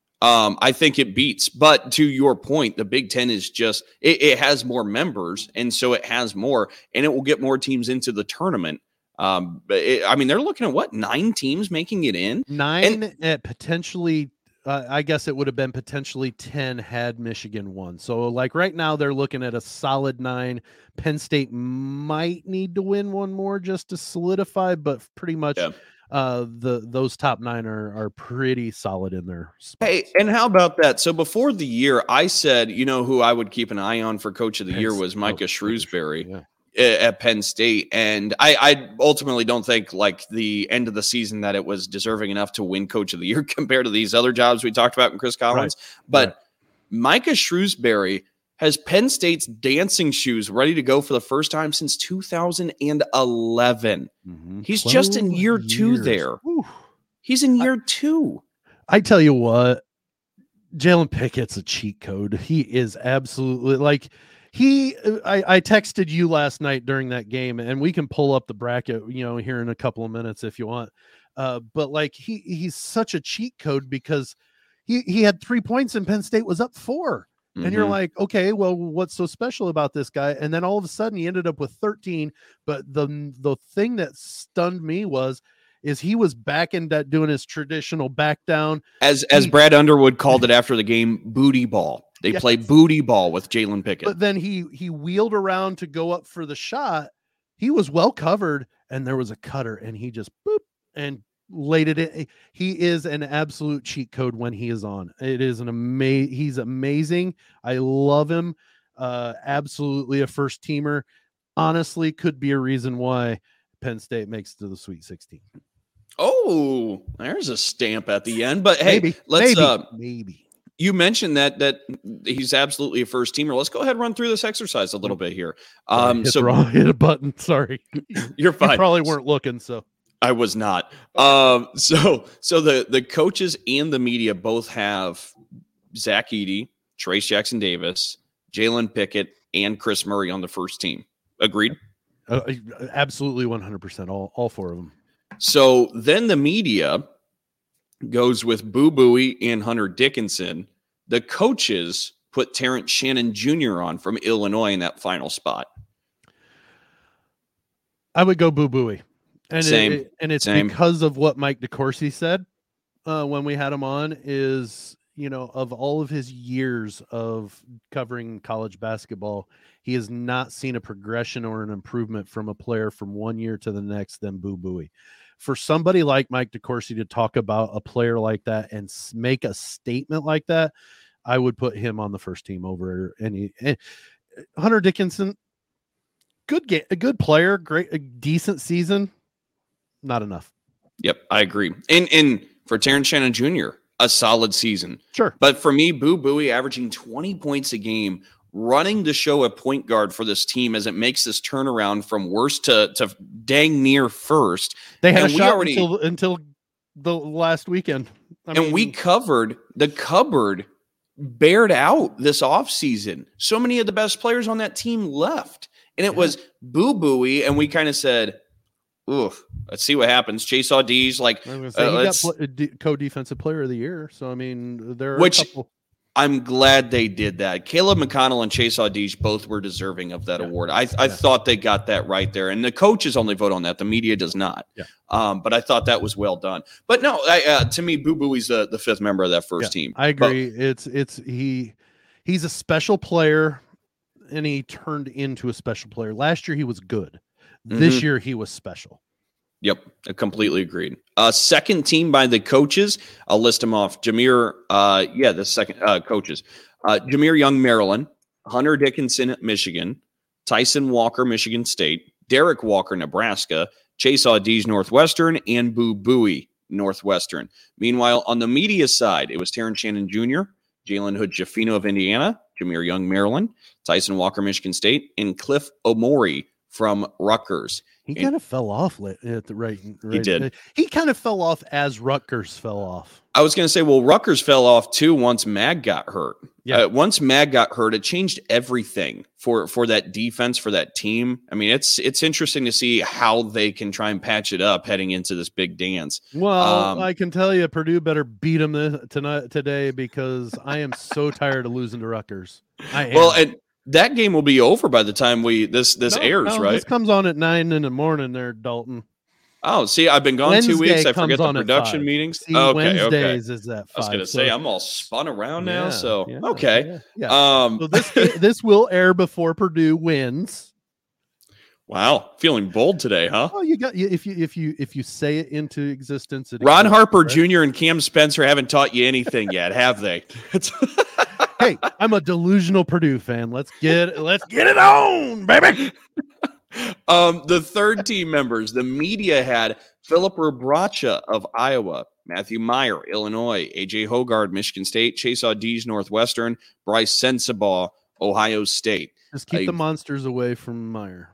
Speaker 2: um, I think it beats. But to your point, the Big Ten is just it, it has more members, and so it has more, and it will get more teams into the tournament. Um, but it, I mean, they're looking at what, nine teams making it in,
Speaker 1: nine and, at potentially. Uh, I guess it would have been potentially ten had Michigan won. So like right now they're looking at a solid nine. Penn State might need to win one more just to solidify, but pretty much yeah. uh, the those top nine are are pretty solid in their spots.
Speaker 2: Hey, and how about that? So before the year, I said, you know, who I would keep an eye on for Coach of the Penn Year was Micah Shrewsbury. Yeah. At Penn State. And I, I ultimately don't think like the end of the season that it was deserving enough to win Coach of the Year compared to these other jobs we talked about in Chris Collins. Right. But right. Micah Shrewsbury has Penn State's dancing shoes ready to go for the first time since two thousand eleven. Mm-hmm. He's just in year years. two there. Whew. He's in year I, two.
Speaker 1: I tell you what, Jalen Pickett's a cheat code. He is absolutely like, He, I, I texted you last night during that game, and we can pull up the bracket, you know, here in a couple of minutes if you want. Uh, but like he, he's such a cheat code because he, he had three points and Penn State was up four. Mm-hmm. And you're like, okay, well, what's so special about this guy? And then all of a sudden he ended up with thirteen. But the, the thing that stunned me was, is he was back in that doing his traditional back down.
Speaker 2: As, as
Speaker 1: he,
Speaker 2: Brad Underwood called it after the game, booty ball. They yes. play booty ball with Jalen Pickett.
Speaker 1: But then he he wheeled around to go up for the shot. He was well covered, and there was a cutter, and he just boop and laid it in. He is an absolute cheat code when he is on. It is an amazing. He's amazing. I love him. Uh, absolutely a first teamer. Honestly, could be a reason why Penn State makes it to the Sweet sixteen.
Speaker 2: Oh, there's a stamp at the end. But hey,
Speaker 1: maybe,
Speaker 2: let's
Speaker 1: maybe,
Speaker 2: uh,
Speaker 1: maybe.
Speaker 2: You mentioned that that he's absolutely a first teamer. Let's go ahead and run through this exercise a little bit here. Um,
Speaker 1: hit
Speaker 2: so
Speaker 1: wrong, hit a button. Sorry,
Speaker 2: you're fine.
Speaker 1: You probably weren't looking, so
Speaker 2: I was not. Um, so so the the coaches and the media both have Zach Edey, Trace Jackson Davis, Jalen Pickett, and Chris Murray on the first team. Agreed?
Speaker 1: Uh, absolutely, one hundred percent. All all four of them.
Speaker 2: So then the media goes with Boo Buie and Hunter Dickinson. The coaches put Terrence Shannon Junior on from Illinois in that final spot.
Speaker 1: I would go Boo Buie. And
Speaker 2: Same.
Speaker 1: It, and it's
Speaker 2: Same.
Speaker 1: because of what Mike DeCourcy said uh, when we had him on is, you know, of all of his years of covering college basketball, he has not seen a progression or an improvement from a player from one year to the next than Boo Buie. For somebody like Mike DeCourcy to talk about a player like that and make a statement like that, I would put him on the first team over any. And Hunter Dickinson, good game, a good player, great, a decent season, not enough.
Speaker 2: Yep, I agree. And and for Terrence Shannon Junior, a solid season.
Speaker 1: Sure,
Speaker 2: but for me, Boo Buie averaging twenty points a game, running the show at point guard for this team as it makes this turnaround from worst to, to dang near first.
Speaker 1: They had
Speaker 2: and
Speaker 1: a shot
Speaker 2: already,
Speaker 1: until, until the last weekend. I
Speaker 2: and
Speaker 1: mean,
Speaker 2: we covered the cupboard bared out this offseason. So many of the best players on that team left. And it yeah. was Boo Buie, and we kind of said, oof, let's see what happens. Chase Audee's like,
Speaker 1: I was gonna say,
Speaker 2: uh,
Speaker 1: he got pl- d- co-defensive player of the year. So, I mean, there are
Speaker 2: which,
Speaker 1: a couple.
Speaker 2: I'm glad they did that. Caleb McConnell and Chase Audee's both were deserving of that
Speaker 1: yeah.
Speaker 2: award. I, I
Speaker 1: yeah.
Speaker 2: thought they got that right there. And the coaches only vote on that. The media does not.
Speaker 1: Yeah.
Speaker 2: Um, but I thought that was well done. But no, I, uh, to me, Boo Buie's the, the fifth member of that first
Speaker 1: yeah,
Speaker 2: team.
Speaker 1: I agree. But, it's it's he he's a special player, and he turned into a special player. Last year he was good. This mm-hmm. year he was special.
Speaker 2: Yep, I completely agreed. Uh, second team by the coaches. I'll list them off. Jameer, uh, yeah, the second uh, coaches. Uh, Jameer Young, Maryland. Hunter Dickinson, Michigan. Tyson Walker, Michigan State. Derek Walker, Nebraska. Chase Audee's, Northwestern. And Boo Buie, Northwestern. Meanwhile, on the media side, it was Terrence Shannon Junior, Jalen Hood-Schifino of Indiana, Jameer Young, Maryland, Tyson Walker, Michigan State, and Cliff Omori from Rutgers.
Speaker 1: He kind of fell off at the right, right.
Speaker 2: He did.
Speaker 1: He kind of fell off as Rutgers fell off.
Speaker 2: I was going to say, well, Rutgers fell off too once Mag got hurt.
Speaker 1: Yeah.
Speaker 2: Uh, once Mag got hurt, it changed everything for for that defense, for that team. I mean, it's it's interesting to see how they can try and patch it up heading into this big dance.
Speaker 1: Well,
Speaker 2: um,
Speaker 1: I can tell you, Purdue better beat them this, tonight today because I am so tired of losing to Rutgers. I am.
Speaker 2: Well, and that game will be over by the time we this this
Speaker 1: no,
Speaker 2: airs,
Speaker 1: no,
Speaker 2: right?
Speaker 1: This comes on at nine in the morning there, Dalton.
Speaker 2: Oh, see, I've been gone
Speaker 1: Wednesday
Speaker 2: two weeks. I forget the
Speaker 1: on
Speaker 2: production meetings.
Speaker 1: See,
Speaker 2: okay,
Speaker 1: Wednesdays
Speaker 2: okay.
Speaker 1: is at five.
Speaker 2: I was going to
Speaker 1: so.
Speaker 2: say, I'm all spun around now,
Speaker 1: yeah,
Speaker 2: so
Speaker 1: yeah,
Speaker 2: okay.
Speaker 1: Yeah, yeah.
Speaker 2: Um,
Speaker 1: so this this will air before Purdue wins.
Speaker 2: Wow, feeling bold today, huh?
Speaker 1: Oh, you got if you if you if you say it into existence. It
Speaker 2: Ron
Speaker 1: exists,
Speaker 2: Harper
Speaker 1: right?
Speaker 2: Junior and Cam Spencer haven't taught you anything yet, have they?
Speaker 1: Hey, I'm a delusional Purdue fan. Let's get let's get it on, baby.
Speaker 2: um, the third team members, the media had Philip Rebracha of Iowa, Matthew Meyer, Illinois, A J Hoggard, Michigan State, Chase Audee's, Northwestern, Bryce Sensabaugh, Ohio State.
Speaker 1: Just keep
Speaker 2: I,
Speaker 1: the monsters away from Meyer.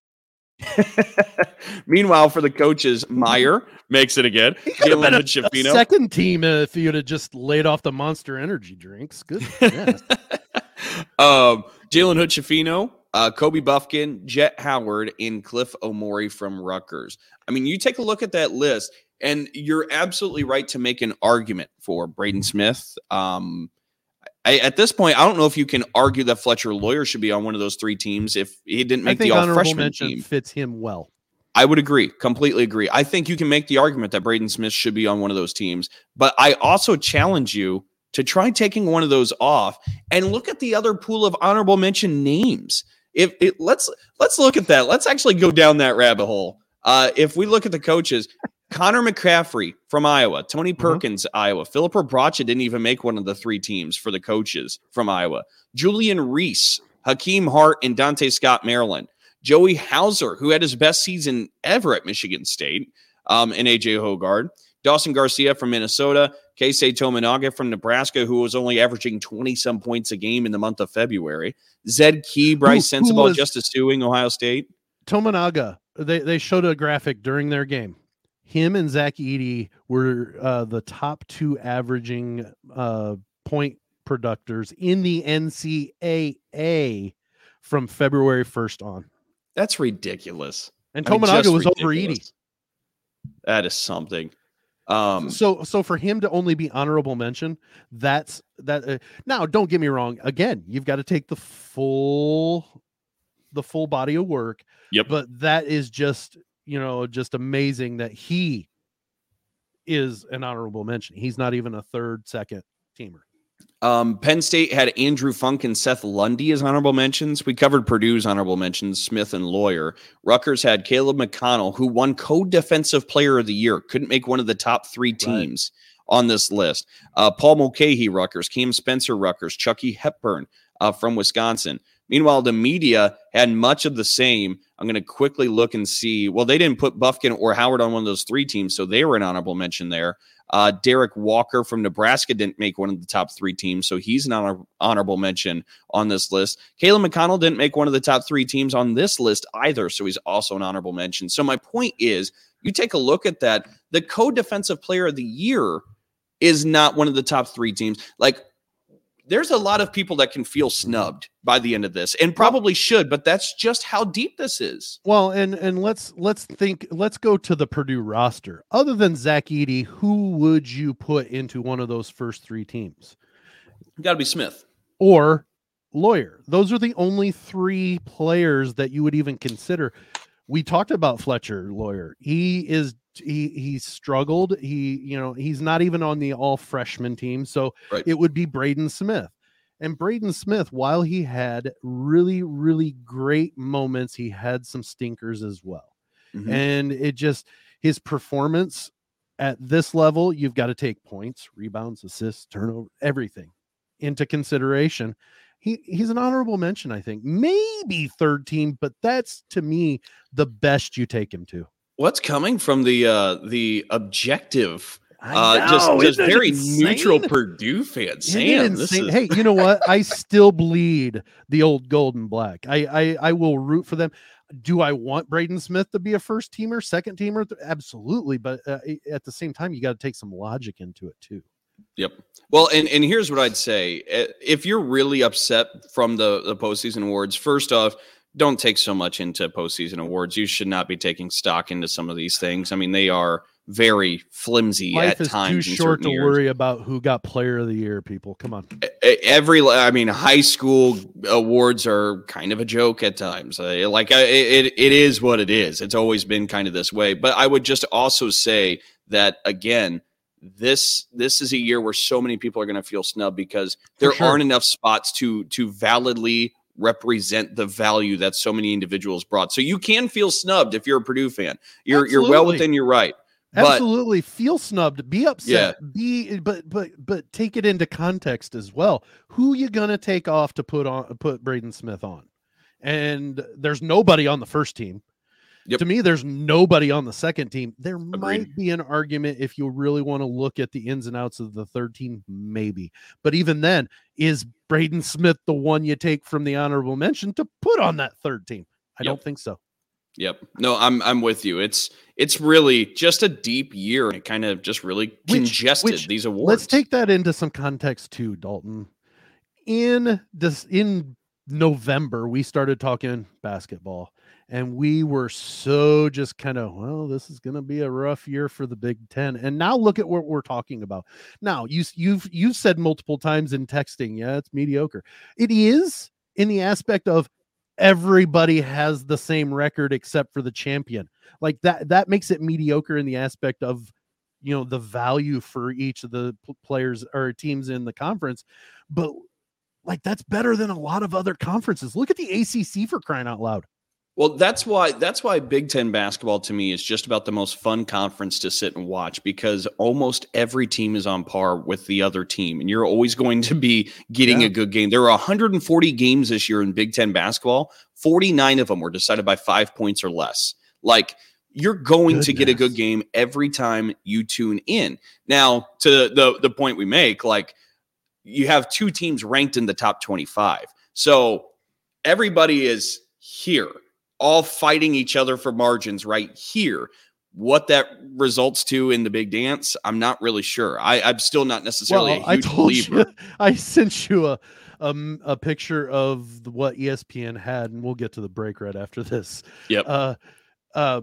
Speaker 2: Meanwhile, for the coaches, Meyer makes it again.
Speaker 1: He could have been a, a second team if you'd have just laid off the Monster Energy drinks. Good. Yeah.
Speaker 2: um, Jalen Hood-Schifino, uh, Kobe Buffkin, Jet Howard, and Cliff Omori from Rutgers. I mean, you take a look at that list, and you're absolutely right to make an argument for Braden Smith. Um, I, at this point, I don't know if you can argue that Fletcher Lawyer should be on one of those three teams if he didn't make the all-freshman team.
Speaker 1: Fits him well.
Speaker 2: I would agree, completely agree. I think you can make the argument that Braden Smith should be on one of those teams, but I also challenge you to try taking one of those off and look at the other pool of honorable mention names. If it, let's let's look at that. Let's actually go down that rabbit hole. Uh, if we look at the coaches, Connor McCaffrey from Iowa, Tony Perkins, mm-hmm. Iowa, Philip Bracha didn't even make one of the three teams for the coaches from Iowa. Julian Reese, Hakeem Hart, and Dante Scott, Maryland. Joey Hauser, who had his best season ever at Michigan State, um, and A J Hoggard. Dawson Garcia from Minnesota. Keisei Tominaga from Nebraska, who was only averaging twenty-some points a game in the month of February. Zed Key, Bryce who, Sensabaugh, who Justice Suing, Ohio State.
Speaker 1: Tominaga, they, they showed a graphic during their game. Him and Zach Edey were uh, the top two averaging uh, point producers in the N C double A from February first on.
Speaker 2: That's ridiculous.
Speaker 1: And Tominaga was ridiculous. Over Edey.
Speaker 2: That is something. Um,
Speaker 1: so, so for him to only be honorable mention, that's that. Uh, now, don't get me wrong. Again, you've got to take the full, the full body of work.
Speaker 2: Yep.
Speaker 1: But that is just, you know, just amazing that he is an honorable mention. He's not even a third, second teamer.
Speaker 2: Um, Penn State had Andrew Funk and Seth Lundy as honorable mentions. We covered Purdue's honorable mentions, Smith and Lawyer. Rutgers had Caleb McConnell, who won co-defensive player of the year. Couldn't make one of the top three teams right. on this list. Uh, Paul Mulcahy, Rutgers. Cam Spencer, Rutgers. Chucky Hepburn uh, from Wisconsin. Meanwhile, the media had much of the same. I'm going to quickly look and see. Well, they didn't put Buffkin or Howard on one of those three teams, so they were an honorable mention there. Uh, Derek Walker from Nebraska didn't make one of the top three teams, so he's an honor- honorable mention on this list. Caleb McConnell didn't make one of the top three teams on this list either, so he's also an honorable mention. So my point is, you take a look at that, the co-defensive player of the year is not one of the top three teams. Like, there's a lot of people that can feel snubbed by the end of this and probably should, but that's just how deep this is.
Speaker 1: Well, and and let's let's think, let's go to the Purdue roster. Other than Zach Edey, who would you put into one of those first three teams?
Speaker 2: Got to be Smith
Speaker 1: or Lawyer. Those are the only three players that you would even consider. We talked about Fletcher Lawyer. He is he he struggled. He, you know, he's not even on the all freshman team. So right. It would be Braden Smith. And Braden Smith, while he had really, really great moments, he had some stinkers as well. Mm-hmm. And it just, his performance at this level, you've got to take points, rebounds, assists, turnover, everything into consideration. He he's an honorable mention, I think. Maybe third team, but that's, to me, the best you take him to.
Speaker 2: What's coming from the uh, the objective, uh, just, just very insane? Neutral Purdue fan? Sam, this is...
Speaker 1: Hey, you know what? I still bleed the old gold and black. I, I I will root for them. Do I want Braden Smith to be a first teamer, second teamer? Absolutely, but uh, at the same time, you got to take some logic into it too.
Speaker 2: Yep. Well, and, and here's what I'd say. If you're really upset from the, the postseason awards, first off, don't take so much into postseason awards. You should not be taking stock into some of these things. I mean, they are very flimsy
Speaker 1: Life
Speaker 2: at times.
Speaker 1: Life is too short to years. Worry about who got player of the year, people. Come on.
Speaker 2: Every, I mean, high school awards are kind of a joke at times. Like, it, it is what it is. It's always been kind of this way. But I would just also say that, again, This this is a year where so many people are going to feel snubbed because there sure. aren't enough spots to to validly represent the value that so many individuals brought. So you can feel snubbed if you're a Purdue fan. You're Absolutely. You're well within your right. But,
Speaker 1: Absolutely, feel snubbed, be upset, yeah. be but but but take it into context as well. Who you gonna take off to put on put Braden Smith on? And there's nobody on the first team. Yep. To me, there's nobody on the second team. There Agreed. Might be an argument if you really want to look at the ins and outs of the third team, maybe. But even then, is Braden Smith the one you take from the honorable mention to put on that third team? I yep. don't think so.
Speaker 2: Yep. No, I'm I'm with you. It's it's really just a deep year. It kind of just really congested which, which, these awards.
Speaker 1: Let's take that into some context too, Dalton. in this in November, we started talking basketball, and we were so just kind of, well, this is going to be a rough year for the Big Ten. And now look at what we're talking about. Now, you, you've you've said multiple times in texting, yeah, it's mediocre. It is in the aspect of everybody has the same record except for the champion. Like that, that makes it mediocre in the aspect of, you know, the value for each of the p- players or teams in the conference. But like, that's better than a lot of other conferences. Look at the A C C, for crying out loud.
Speaker 2: Well, that's why that's why Big Ten basketball to me is just about the most fun conference to sit and watch, because almost every team is on par with the other team, and you're always going to be getting
Speaker 1: Yeah.
Speaker 2: a good game. There are one hundred forty games this year in Big Ten basketball. forty-nine of them were decided by five points or less. Like, you're going
Speaker 1: Goodness.
Speaker 2: to get a good game every time you tune in. Now, to the the point we make, like, you have two teams ranked in the top twenty-five. So everybody is here, all fighting each other for margins right here. What that results to in the big dance, I'm not really sure. I, I'm still not necessarily
Speaker 1: Well,
Speaker 2: a
Speaker 1: I
Speaker 2: huge
Speaker 1: told
Speaker 2: believer.
Speaker 1: you, I sent you a, um, a picture of what E S P N had, and we'll get to the break right after this.
Speaker 2: Yep.
Speaker 1: Uh, uh,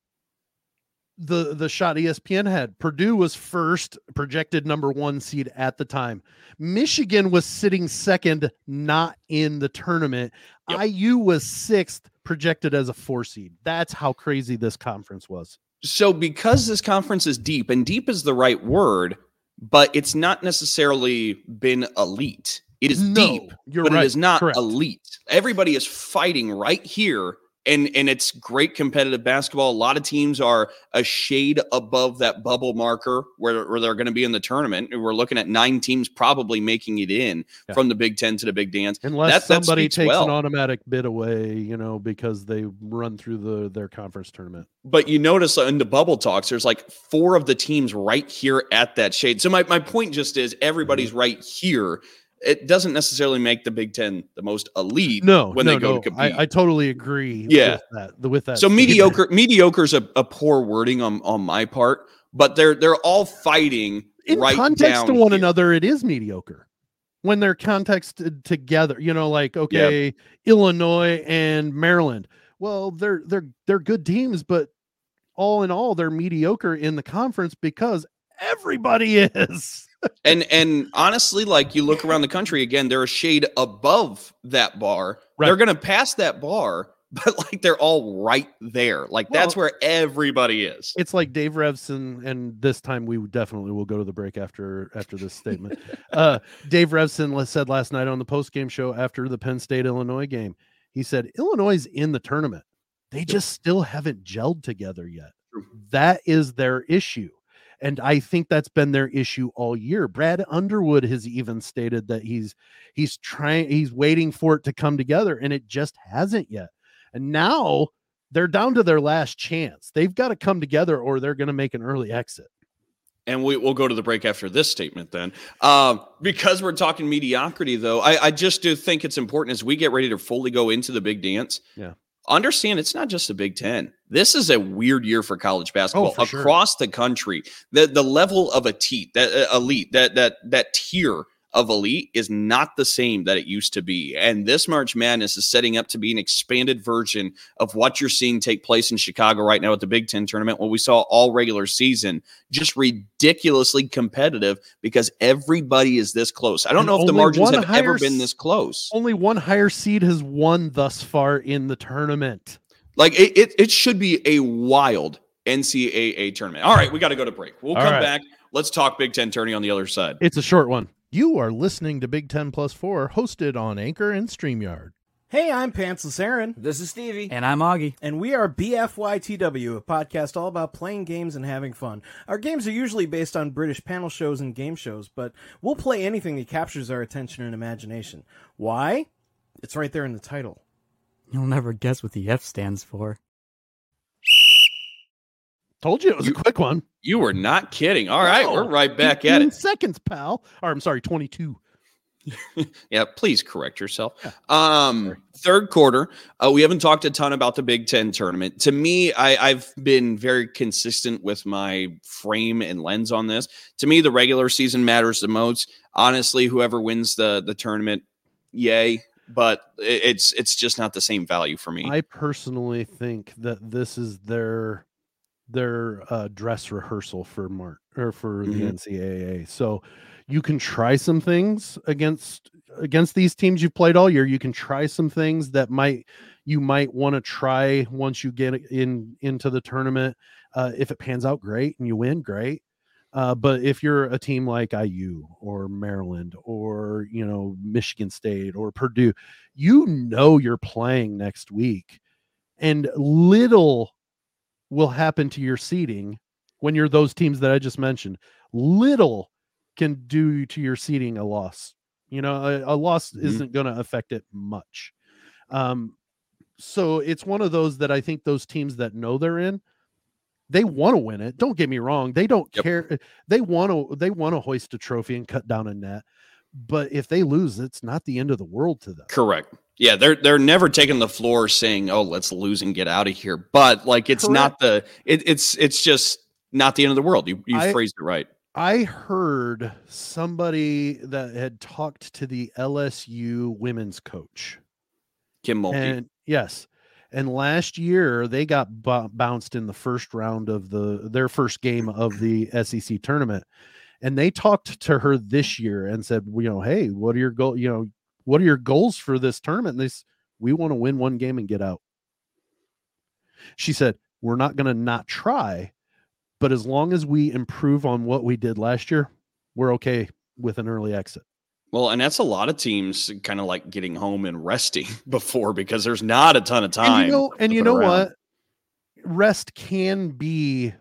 Speaker 1: the the shot E S P N had, Purdue was first, projected number one seed at the time. Michigan was sitting second, not in the tournament.
Speaker 2: Yep.
Speaker 1: I U was sixth, projected as a four seed. That's how crazy this conference was.
Speaker 2: So because this conference is deep, and deep is the right word, but it's not necessarily been elite. It is
Speaker 1: No,
Speaker 2: deep,
Speaker 1: you're
Speaker 2: but
Speaker 1: right.
Speaker 2: it is not
Speaker 1: Correct.
Speaker 2: elite. Everybody is fighting right here, and, and it's great competitive basketball. A lot of teams are a shade above that bubble marker where, where they're going to be in the tournament. And we're looking at nine teams probably making it in
Speaker 1: Yeah.
Speaker 2: from the Big Ten to the Big Dance.
Speaker 1: Unless
Speaker 2: That- that
Speaker 1: somebody
Speaker 2: speaks
Speaker 1: takes
Speaker 2: well.
Speaker 1: an automatic bid away, you know, because they run through the their conference tournament.
Speaker 2: But you notice in the bubble talks, there's like four of the teams right here at that shade. So my, my point just is everybody's
Speaker 1: Mm-hmm.
Speaker 2: right here. It doesn't necessarily make the Big Ten the most elite
Speaker 1: No,
Speaker 2: when
Speaker 1: no,
Speaker 2: they go
Speaker 1: no.
Speaker 2: to compete.
Speaker 1: I, I totally agree.
Speaker 2: Yeah.
Speaker 1: with that. the- With that.
Speaker 2: so
Speaker 1: statement.
Speaker 2: mediocre, mediocre is a, a poor wording on, on my part, but they're they're all fighting
Speaker 1: in
Speaker 2: right
Speaker 1: context to
Speaker 2: down
Speaker 1: one
Speaker 2: here.
Speaker 1: another. It is mediocre when they're contexted together. You know, like okay, Illinois and Maryland. Well, they're they're they're good teams, but all in all, they're mediocre in the conference because everybody is.
Speaker 2: And and honestly, like you look around the country again, they're a shade above that bar.
Speaker 1: Right.
Speaker 2: They're going to pass that bar, but like they're all right there. Like that's
Speaker 1: Well,
Speaker 2: where everybody is.
Speaker 1: It's like Dave Revson, and this time we definitely will go to the break after after this statement. uh, Dave Revson said last night on the post game show after the Penn State Illinois game, he said Illinois is in the tournament. They just still haven't gelled together yet.
Speaker 2: True.
Speaker 1: That is their issue. And I think that's been their issue all year. Brad Underwood has even stated that he's he's trying, he's waiting for it to come together, and it just hasn't yet. And now they're down to their last chance. They've got to come together or they're going to make an early exit.
Speaker 2: And we, we'll go to the break after this statement then. Um, because we're talking mediocrity, though, I, I just do think it's important as we get ready to fully go into the big dance.
Speaker 1: Yeah.
Speaker 2: Understand it's not just the Big Ten. This is a weird year for college basketball
Speaker 1: Oh, for
Speaker 2: across the country. The the level of a te- that uh, elite, that that that tier of elite is not the same that it used to be. And this March Madness is setting up to be an expanded version of what you're seeing take place in Chicago right now at the Big Ten tournament, when we saw all regular season just ridiculously competitive because everybody is this close. I don't
Speaker 1: And
Speaker 2: know if the
Speaker 1: only
Speaker 2: margins
Speaker 1: one
Speaker 2: have
Speaker 1: higher
Speaker 2: ever been
Speaker 1: s-
Speaker 2: this close.
Speaker 1: Only one higher seed has won thus far in the tournament.
Speaker 2: Like it, it, it should be a wild N C double A tournament. All right, we got to go to break. We'll
Speaker 1: All
Speaker 2: come
Speaker 1: right.
Speaker 2: back. Let's talk Big Ten tourney on the other side.
Speaker 1: It's a short one. You are listening to Big Ten Plus Four, hosted on Anchor and StreamYard.
Speaker 3: Hey, I'm Pantsless Aaron.
Speaker 4: This is Stevie.
Speaker 5: And I'm Augie.
Speaker 3: And we are B F Y T W, a podcast all about playing games and having fun. Our games are usually based on British panel shows and game shows, but we'll play anything that captures our attention and imagination. Why? It's right there in the title.
Speaker 5: You'll never guess what the F stands for.
Speaker 1: Told you it was
Speaker 2: You-
Speaker 1: a quick one.
Speaker 2: You were not kidding. All right,
Speaker 1: No,
Speaker 2: we're right back at
Speaker 1: eighteen
Speaker 2: it.
Speaker 1: seconds, pal. Or I'm sorry, twenty-two.
Speaker 2: Yeah, please correct yourself. Um, third quarter, uh, we haven't talked a ton about the Big Ten tournament. To me, I, I've been very consistent with my frame and lens on this. To me, the regular season matters the most. Honestly, whoever wins the the tournament yay, but it's it's just not the same value for me.
Speaker 1: I personally think that this is their their uh, dress rehearsal for March or for
Speaker 2: Mhm.
Speaker 1: the N C double A. So you can try some things against against these teams you've played all year. You can try some things that might you might want to try once you get in into the tournament. Uh, if it pans out, great, and you win, great. Uh, but if you're a team like I U or Maryland or, you know, Michigan State or Purdue, you know you're playing next week, and little will happen to your seeding when you're those teams that I just mentioned. Little can do to your seeding a loss. You know, a, a loss
Speaker 2: Mhm.
Speaker 1: isn't going to affect it much. Um, so it's one of those that I think those teams that know they're in, they want to win it. Don't get me wrong. They don't
Speaker 2: Yep.
Speaker 1: care. They want to, they want to hoist a trophy and cut down a net. But if they lose, it's not the end of the world to them.
Speaker 2: Correct. Yeah, they're they're never taking the floor saying, "Oh, let's lose and get out of here." But like, it's
Speaker 1: Correct.
Speaker 2: not the it, it's it's just not the end of the world. You you
Speaker 1: I-
Speaker 2: phrased it right.
Speaker 1: I heard somebody that had talked to the L S U women's coach.
Speaker 2: Kim Mulkey.
Speaker 1: And yes. And last year they got b- bounced in the first round of the their first game of the S E C tournament. And they talked to her this year and said, well, you know, hey, what are your goal, you know, what are your goals for this tournament? And they s- we want to win one game and get out. She said, we're not going to not try, but as long as we improve on what we did last year, we're okay with an early exit.
Speaker 2: Well, and that's a lot of teams kind of like getting home and resting before because there's not a ton of time.
Speaker 1: And you know, and you
Speaker 2: flipping
Speaker 1: know
Speaker 2: around.
Speaker 1: what? Rest can be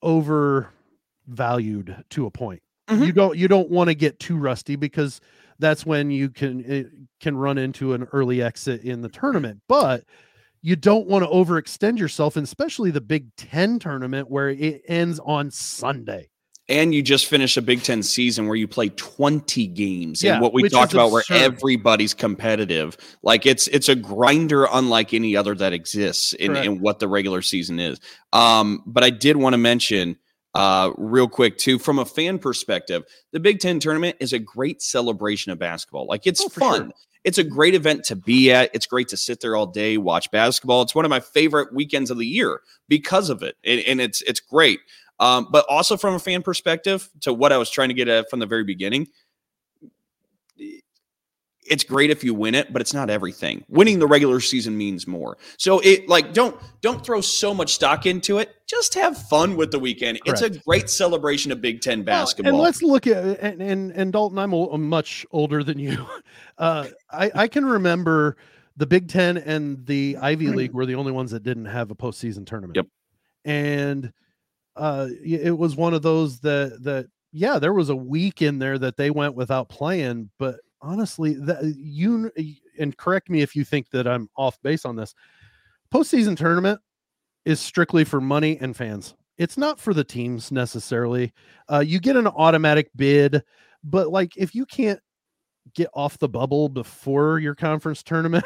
Speaker 1: overvalued to a point.
Speaker 2: Mhm.
Speaker 1: You don't you don't want to get too rusty because that's when you can it can run into an early exit in the tournament. But you don't want to overextend yourself, and especially the Big Ten tournament where it ends on Sunday.
Speaker 2: And you just finished a Big Ten season where you play twenty games,
Speaker 1: Yeah,
Speaker 2: and what we
Speaker 1: which
Speaker 2: talked
Speaker 1: is
Speaker 2: about, where
Speaker 1: absurd.
Speaker 2: everybody's competitive. Like it's it's a grinder unlike any other that exists in,
Speaker 1: Correct.
Speaker 2: in what the regular season is. Um, but I did want to mention uh, real quick too, from a fan perspective, the Big Ten tournament is a great celebration of basketball. Like it's
Speaker 1: Oh, for
Speaker 2: fun.
Speaker 1: sure.
Speaker 2: It's a great event to be at. It's great to sit there all day, watch basketball. It's one of my favorite weekends of the year because of it, and, and it's it's great. Um, but also from a fan perspective, to what I was trying to get at from the very beginning, it's great if you win it, but it's not everything. Winning the regular season means more. So it like don't don't throw so much stock into it. Just have fun with the weekend. It's a
Speaker 1: Correct.
Speaker 2: great celebration of Big Ten
Speaker 1: Well,
Speaker 2: basketball.
Speaker 1: and let's look at and and, and Dalton, I'm a, much older than you. Uh, I I can remember the Big Ten and the Ivy League were the only ones that didn't have a postseason tournament.
Speaker 2: Yep.
Speaker 1: And uh, it was one of those that that yeah, there was a week in there that they went without playing, but honestly, that you and correct me if you think that I'm off base on this. Postseason tournament is strictly for money and fans. It's not for the teams necessarily. Uh, you get an automatic bid, but like if you can't get off the bubble before your conference tournament,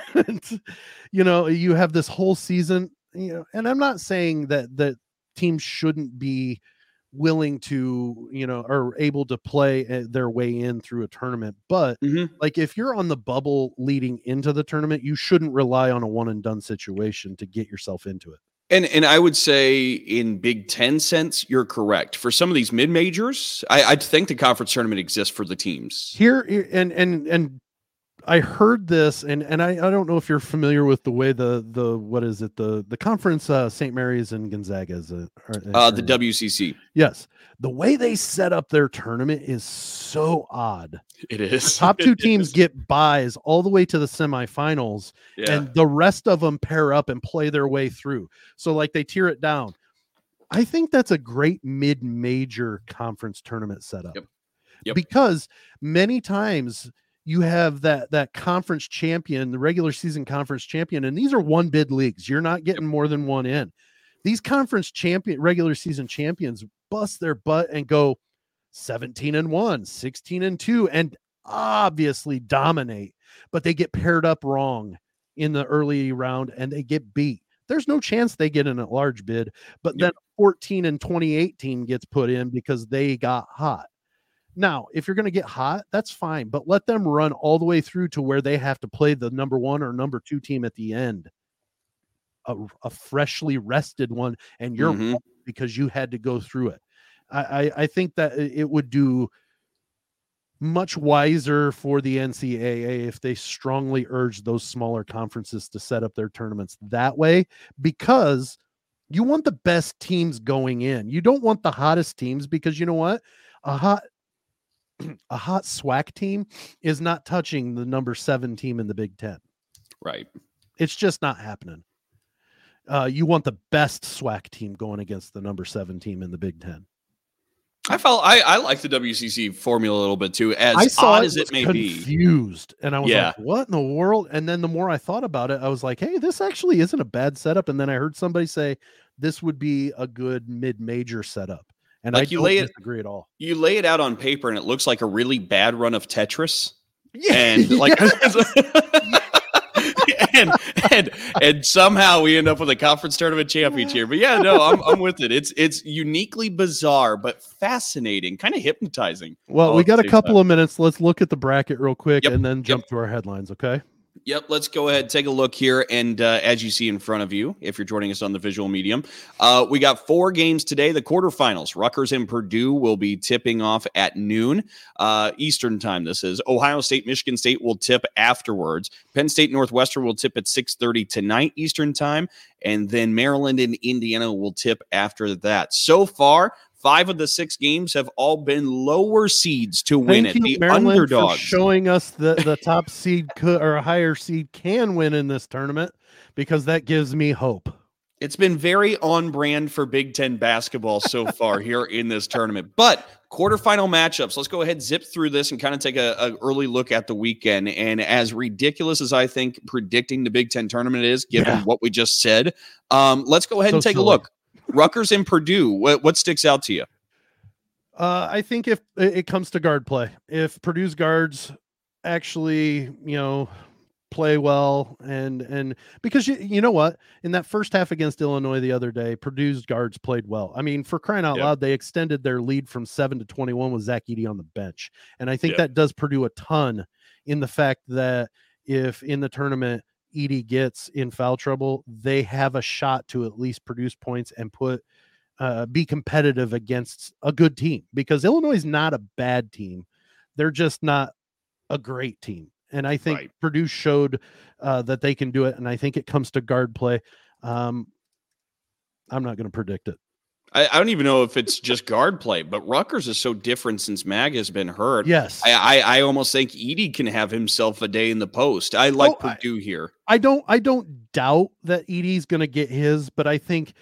Speaker 1: you know, you have this whole season, you know, and I'm not saying that that teams shouldn't be willing to, you know, are able to play their way in through a tournament. But
Speaker 2: Mhm.
Speaker 1: like if you're on the bubble leading into the tournament, you shouldn't rely on a one and done situation to get yourself into it.
Speaker 2: And and I would say in Big Ten sense, you're correct. For some of these mid majors, I, I think the conference tournament exists for the teams.
Speaker 1: Here and and and I heard this, and and I, I don't know if you're familiar with the way the the what is it the the conference uh, Saint Mary's and Gonzaga is a, are,
Speaker 2: Uh, the W C C.
Speaker 1: Yes, the way they set up their tournament is so odd.
Speaker 2: It is.
Speaker 1: Top two
Speaker 2: It
Speaker 1: teams
Speaker 2: is.
Speaker 1: get buys all the way to the semifinals,
Speaker 2: Yeah.
Speaker 1: and the rest of them pair up and play their way through. So like they tier it down. I think that's a great mid-major conference tournament setup.
Speaker 2: Yep. Yep.
Speaker 1: Because many times you have that that conference champion, the regular season conference champion, and these are one bid leagues. You're not getting more than one in. These conference champion regular season champions bust their butt and go seventeen and one, sixteen and two, and obviously dominate, but they get paired up wrong in the early round and they get beat. There's no chance they get in a large bid, but
Speaker 2: Yep.
Speaker 1: then fourteen and twenty-eight team gets put in because they got hot. Now, if you're going to get hot, that's fine, but let them run all the way through to where they have to play the number one or number two team at the end. A, a freshly rested one, and you're
Speaker 2: Mhm.
Speaker 1: because you had to go through it. I, I, I think that it would do much wiser for the N C double A if they strongly urge those smaller conferences to set up their tournaments that way, because you want the best teams going in. You don't want the hottest teams, because you know what? A hot a hot SWAC team is not touching the number seven team in the Big Ten.
Speaker 2: Right.
Speaker 1: It's just not happening. Uh, you want the best SWAC team going against the number seven team in the Big Ten.
Speaker 2: I felt I, I like the W C C formula a little bit too, as
Speaker 1: I saw
Speaker 2: odd
Speaker 1: it
Speaker 2: as it may
Speaker 1: confused,
Speaker 2: be.
Speaker 1: Confused, and I was
Speaker 2: Yeah.
Speaker 1: like, "What in the world?" And then the more I thought about it, I was like, "Hey, this actually isn't a bad setup." And then I heard somebody say this would be a good mid-major setup, and
Speaker 2: Like
Speaker 1: I
Speaker 2: you
Speaker 1: don't
Speaker 2: lay it-
Speaker 1: disagree at all.
Speaker 2: You lay it out on paper, and it looks like a really bad run of Tetris.
Speaker 1: Yeah,
Speaker 2: And like, and, and and somehow we end up with a conference tournament championship here. But yeah, no, I'm I'm with it. It's it's uniquely bizarre, but fascinating, kind of hypnotizing.
Speaker 1: Well,
Speaker 2: all
Speaker 1: we
Speaker 2: at the
Speaker 1: got a
Speaker 2: same
Speaker 1: couple
Speaker 2: time.
Speaker 1: of minutes. Let's look at the bracket real quick,
Speaker 2: Yep,
Speaker 1: and then jump
Speaker 2: yep.
Speaker 1: to our headlines. Okay.
Speaker 2: Yep, let's go ahead, take a look here. And uh, as you see in front of you, if you're joining us on the visual medium, uh, we got four games today. The quarterfinals, Rutgers and Purdue will be tipping off at noon uh, Eastern time. This is Ohio State, Michigan State will tip afterwards. Penn State, Northwestern will tip at six thirty tonight Eastern time. And then Maryland and Indiana will tip after that. So far, five of the six games have all been lower seeds to win
Speaker 1: Thank
Speaker 2: it.
Speaker 1: you,
Speaker 2: The
Speaker 1: Maryland,
Speaker 2: underdogs.
Speaker 1: for showing us that the top seed could, or a higher seed can win in this tournament, because that gives me hope.
Speaker 2: It's been very on brand for Big Ten basketball so far here in this tournament. But quarterfinal matchups, let's go ahead, zip through this and kind of take a, a early look at the weekend. And as ridiculous as I think predicting the Big Ten tournament is, given
Speaker 1: Yeah.
Speaker 2: what we just said, um, let's go ahead
Speaker 1: So
Speaker 2: and take
Speaker 1: silly.
Speaker 2: a look. Rutgers and Purdue, what, what sticks out to you?
Speaker 1: Uh, I think if it it comes to guard play, if Purdue's guards actually, you know, play well, and and because you you know what, in that first half against Illinois the other day, Purdue's guards played well. I mean, for crying out
Speaker 2: Yep.
Speaker 1: loud, they extended their lead from seven to twenty-one with Zach Edey on the bench, and I think
Speaker 2: Yep.
Speaker 1: that does Purdue a ton in the fact that if in the tournament Edey gets in foul trouble, they have a shot to at least produce points and put uh, be competitive against a good team, because Illinois is not a bad team. They're just not a great team. And I think
Speaker 2: Right.
Speaker 1: Purdue showed uh, that they can do it. And I think it comes to guard play. Um, I'm not going to predict it.
Speaker 2: I, I don't even know if it's just guard play, but Rutgers is so different since Mag has been hurt.
Speaker 1: Yes.
Speaker 2: I, I, I almost think Edey can have himself a day in the post. I like
Speaker 1: Oh, I-
Speaker 2: Purdue here.
Speaker 1: I don't I don't doubt that Edey's going to get his, but I think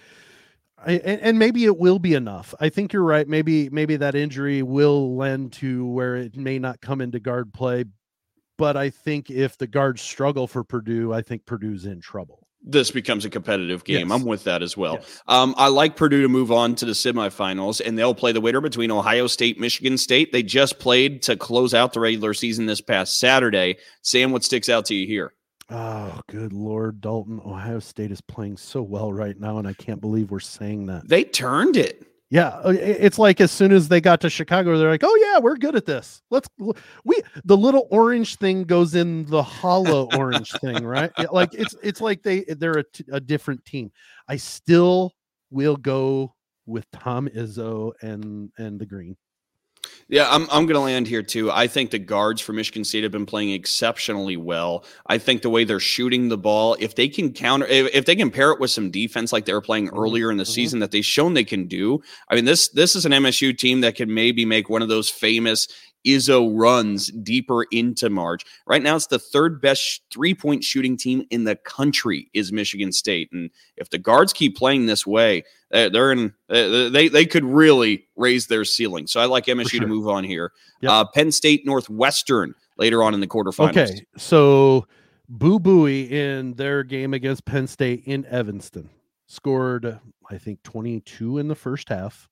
Speaker 1: I, and, and maybe it will be enough. I think you're right. Maybe maybe that injury will lend to where it may not come into guard play. But I think if the guards struggle for Purdue, I think Purdue's in trouble.
Speaker 2: This becomes a competitive game.
Speaker 1: Yes.
Speaker 2: I'm with that as well.
Speaker 1: Yes.
Speaker 2: Um, I like Purdue to move on to the semifinals, and they'll play the winner between Ohio State, Michigan State. They just played to close out the regular season this past Saturday. Sam, what sticks out to you here?
Speaker 1: Oh, good Lord, Dalton. Ohio State is playing so well right now, and I can't believe we're saying that.
Speaker 2: They turned it.
Speaker 1: Yeah, uh, it- it's like as soon as they got to Chicago, they're like, "Oh yeah, we're good at this. Let's we the little orange thing goes in the hollow orange thing, right? Yeah, like it's it's like they they're a, t- a different team. I still will go with Tom Izzo and and the green.
Speaker 2: Yeah, I'm I'm going to land here too. I think the guards for Michigan State have been playing exceptionally well. I think the way they're shooting the ball, if they can counter, if, if they can pair it with some defense like they were playing earlier in the
Speaker 1: mhm.
Speaker 2: season that they've shown they can do. I mean, this this is an M S U team that can maybe make one of those famous Izzo runs deeper into March. Right now, it's the third best three-point shooting team in the country is Michigan State. And if the guards keep playing this way, they're in, they, they could really raise their ceiling. So I like M S U
Speaker 1: sure.
Speaker 2: to move on here.
Speaker 1: Yep.
Speaker 2: Uh, Penn State, Northwestern later on in the quarterfinals.
Speaker 1: Okay, so Boo Booey in their game against Penn State in Evanston scored, I think, twenty-two in the first half,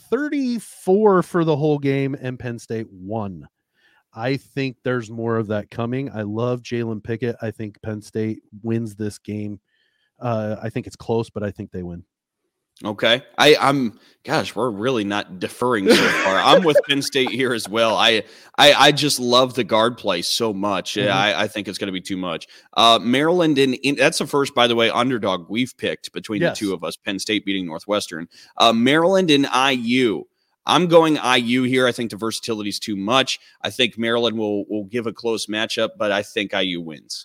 Speaker 1: thirty-four for the whole game, and Penn State won. I think there's more of that coming. I love Jalen Pickett. I think Penn State wins this game. Uh, I think it's close, but I think they win.
Speaker 2: Okay. I, I'm, gosh, we're really not deferring so far. I'm with Penn State here as well. I, I, I just love the guard play so much.
Speaker 1: Mhm.
Speaker 2: I, I think it's going to be too much. Uh, Maryland, and in, that's the first, by the way, underdog we've picked between
Speaker 1: Yes.
Speaker 2: the two of us, Penn State beating Northwestern. Uh, Maryland and I U. I'm going I U here. I think the versatility is too much. I think Maryland will, will give a close matchup, but I think I U wins.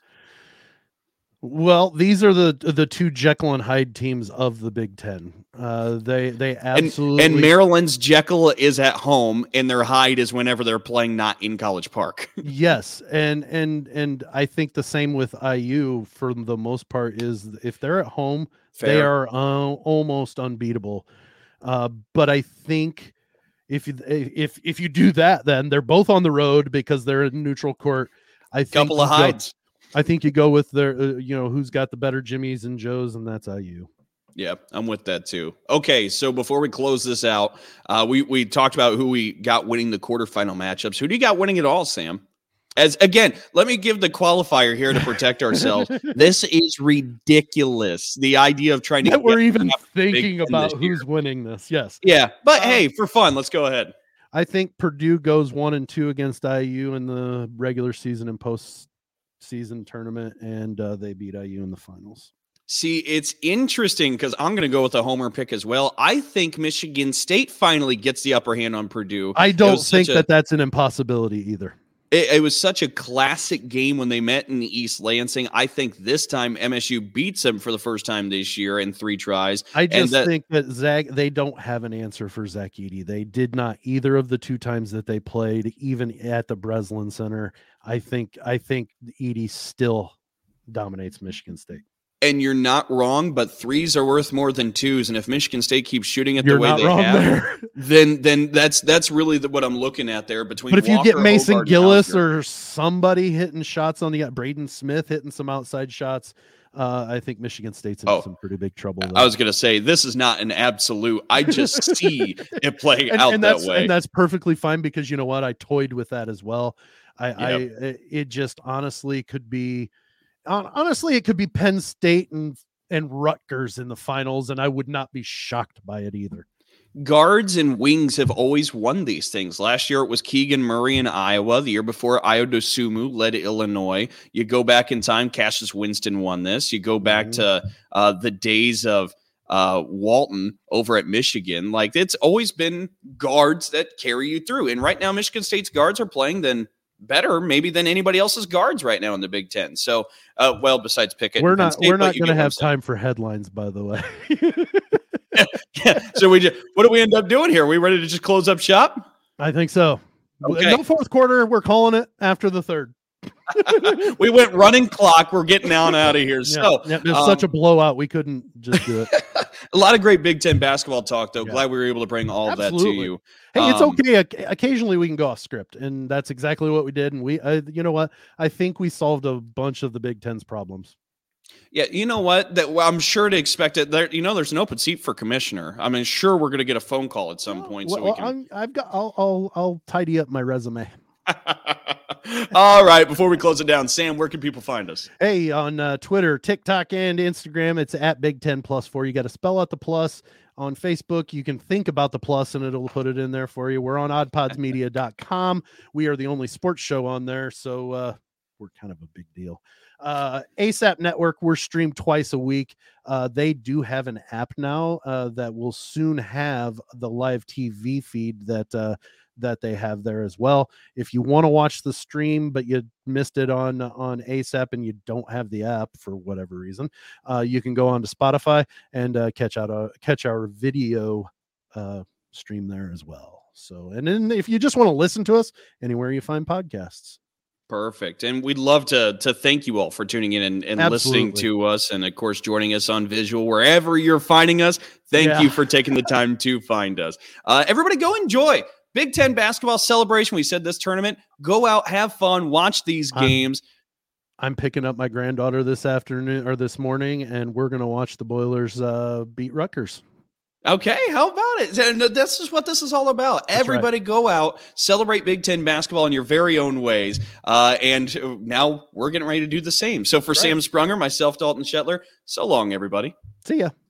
Speaker 1: Well, these are the the two Jekyll and Hyde teams of the Big Ten. Uh, they they absolutely
Speaker 2: And, and Maryland's Jekyll is at home, and their Hyde is whenever they're playing not in College Park.
Speaker 1: yes, and and and I think the same with I U for the most part is if they're at home, they
Speaker 2: Fair.
Speaker 1: are uh, almost unbeatable. Uh, but I think if you if if you do that, then they're both on the road because they're in neutral court. I think
Speaker 2: Couple of
Speaker 1: you go-
Speaker 2: Hydes.
Speaker 1: I think you go with their, uh, you know, who's got the better Jimmies and Joes, and that's I U.
Speaker 2: Yeah, I'm with that too. Okay, so before we close this out, uh, we we talked about who we got winning the quarterfinal matchups. Who do you got winning it all, Sam? As again, let me give the qualifier here to protect ourselves. This is ridiculous. The idea of trying to
Speaker 1: That we're
Speaker 2: get
Speaker 1: even
Speaker 2: up the Big
Speaker 1: thinking
Speaker 2: Ten
Speaker 1: about
Speaker 2: this year.
Speaker 1: who's winning this. Yes,
Speaker 2: Yeah, but
Speaker 1: Um,
Speaker 2: hey, for fun, let's go ahead.
Speaker 1: I think Purdue goes one and two against I U in the regular season and postseason tournament, and uh, they beat I U in the finals.
Speaker 2: See, it's interesting because I'm going to go with a homer pick as well. I think Michigan State finally gets the upper hand on Purdue.
Speaker 1: I
Speaker 2: It
Speaker 1: don't
Speaker 2: was such
Speaker 1: think
Speaker 2: a-
Speaker 1: that that's an impossibility either.
Speaker 2: It, it was such a classic game when they met in East Lansing. I think this time M S U beats them for the first time this year in three tries.
Speaker 1: I
Speaker 2: And
Speaker 1: just
Speaker 2: that-
Speaker 1: think that Zach, they don't have an answer for Zach Edey. They did not either of the two times that they played, even at the Breslin Center. I think I think Edey still dominates Michigan State.
Speaker 2: And you're not wrong, but threes are worth more than twos. And if Michigan State keeps shooting it
Speaker 1: You're
Speaker 2: the way
Speaker 1: not
Speaker 2: they
Speaker 1: wrong
Speaker 2: have,
Speaker 1: there.
Speaker 2: then then that's that's really the, what I'm looking at there. Between
Speaker 1: But if you get
Speaker 2: Walker,
Speaker 1: Mason
Speaker 2: Hobart, and
Speaker 1: Gillis
Speaker 2: Hauser.
Speaker 1: or somebody hitting shots on the Braden Smith hitting some outside shots, uh, I think Michigan State's in
Speaker 2: Oh,
Speaker 1: some pretty big trouble.
Speaker 2: I was going to say, this is not an absolute. I just see it playing
Speaker 1: and,
Speaker 2: out
Speaker 1: and
Speaker 2: that
Speaker 1: that's,
Speaker 2: way.
Speaker 1: and that's perfectly fine because you know what? I toyed with that as well. I, I
Speaker 2: Yep.
Speaker 1: it- it just honestly could be, hon- honestly, it could be Penn State and and Rutgers in the finals, and I would not be shocked by it either.
Speaker 2: Guards and wings have always won these things. Last year it was Keegan Murray in Iowa. The year before, Ayo Dosunmu led Illinois. You go back in time, Cassius Winston won this. You go back
Speaker 1: Mhm.
Speaker 2: to uh, the days of uh, Walton over at Michigan. Like, it's always been guards that carry you through. And right now, Michigan State's guards are playing then better maybe than anybody else's guards right now in the Big Ten. So, uh, well, besides Pickett,
Speaker 1: We're
Speaker 2: and Penn
Speaker 1: not
Speaker 2: State,
Speaker 1: we're
Speaker 2: but
Speaker 1: not
Speaker 2: you
Speaker 1: going to
Speaker 2: get what I'm
Speaker 1: have
Speaker 2: saying.
Speaker 1: time for headlines, by the way.
Speaker 2: Yeah. So we just, what do we end up doing here? Are we ready to just close up shop?
Speaker 1: I think so.
Speaker 2: Okay.
Speaker 1: No fourth quarter. We're calling it after the third.
Speaker 2: We went running clock. We're getting on out of here. So
Speaker 1: yeah, there's
Speaker 2: um,
Speaker 1: such a blowout. We couldn't just do it.
Speaker 2: a lot of great Big Ten basketball talk, though.
Speaker 1: Yeah.
Speaker 2: Glad we were able to bring all of that to
Speaker 1: Absolutely.
Speaker 2: you.
Speaker 1: Hey, it's
Speaker 2: Um,
Speaker 1: okay. Oc- Occasionally we can go off script, and that's exactly what we did. And we, uh, you know what? I think we solved a bunch of the Big Ten's problems.
Speaker 2: Yeah, you know what? That well, I'm sure to expect it. There, you know, there's an open seat for commissioner. I mean, sure, we're going to get a phone call at some point,
Speaker 1: well,
Speaker 2: so we
Speaker 1: well,
Speaker 2: can.
Speaker 1: I'm, I've got. I'll, I'll. I'll tidy up my resume.
Speaker 2: All right, before we close it down, Sam, where can people find us?
Speaker 1: Hey, on uh, Twitter, TikTok, and Instagram, it's at Big Ten Plus Four. You got to spell out the plus. On Facebook, you can think about the plus, and it'll put it in there for you. We're on odd pods media dot com. We are the only sports show on there, so uh, we're kind of a big deal. Uh, ASAP Network, we're streamed twice a week. Uh, they do have an app now uh, that will soon have the live T V feed that uh, that they have there as well. If you want to watch the stream, but you missed it on on ASAP and you don't have the app for whatever reason, uh, you can go on to Spotify and uh, catch out a catch our video uh, stream there as well. So, and then if you just want to listen to us anywhere you find podcasts.
Speaker 2: Perfect. And we'd love to to thank you all for tuning in and, and listening
Speaker 1: Absolutely.
Speaker 2: to us. And of course, joining us on visual, wherever you're finding us. Thank
Speaker 1: Yeah.
Speaker 2: you for taking the time to find us. Uh, everybody go enjoy Big Ten basketball celebration. We said this tournament, go out, have fun, watch these
Speaker 1: I'm-
Speaker 2: games.
Speaker 1: I'm picking up my granddaughter this afternoon or this morning, and we're going to watch the Boilers uh, beat Rutgers.
Speaker 2: Okay, how about it? And this is what this is all about.
Speaker 1: That's
Speaker 2: Everybody go out, celebrate Big Ten basketball in your very own ways. Uh, and now we're getting ready to do the same. So for
Speaker 1: Right.
Speaker 2: Sam Sprunger, myself, Dalton Shetler, so long, everybody.
Speaker 1: See ya.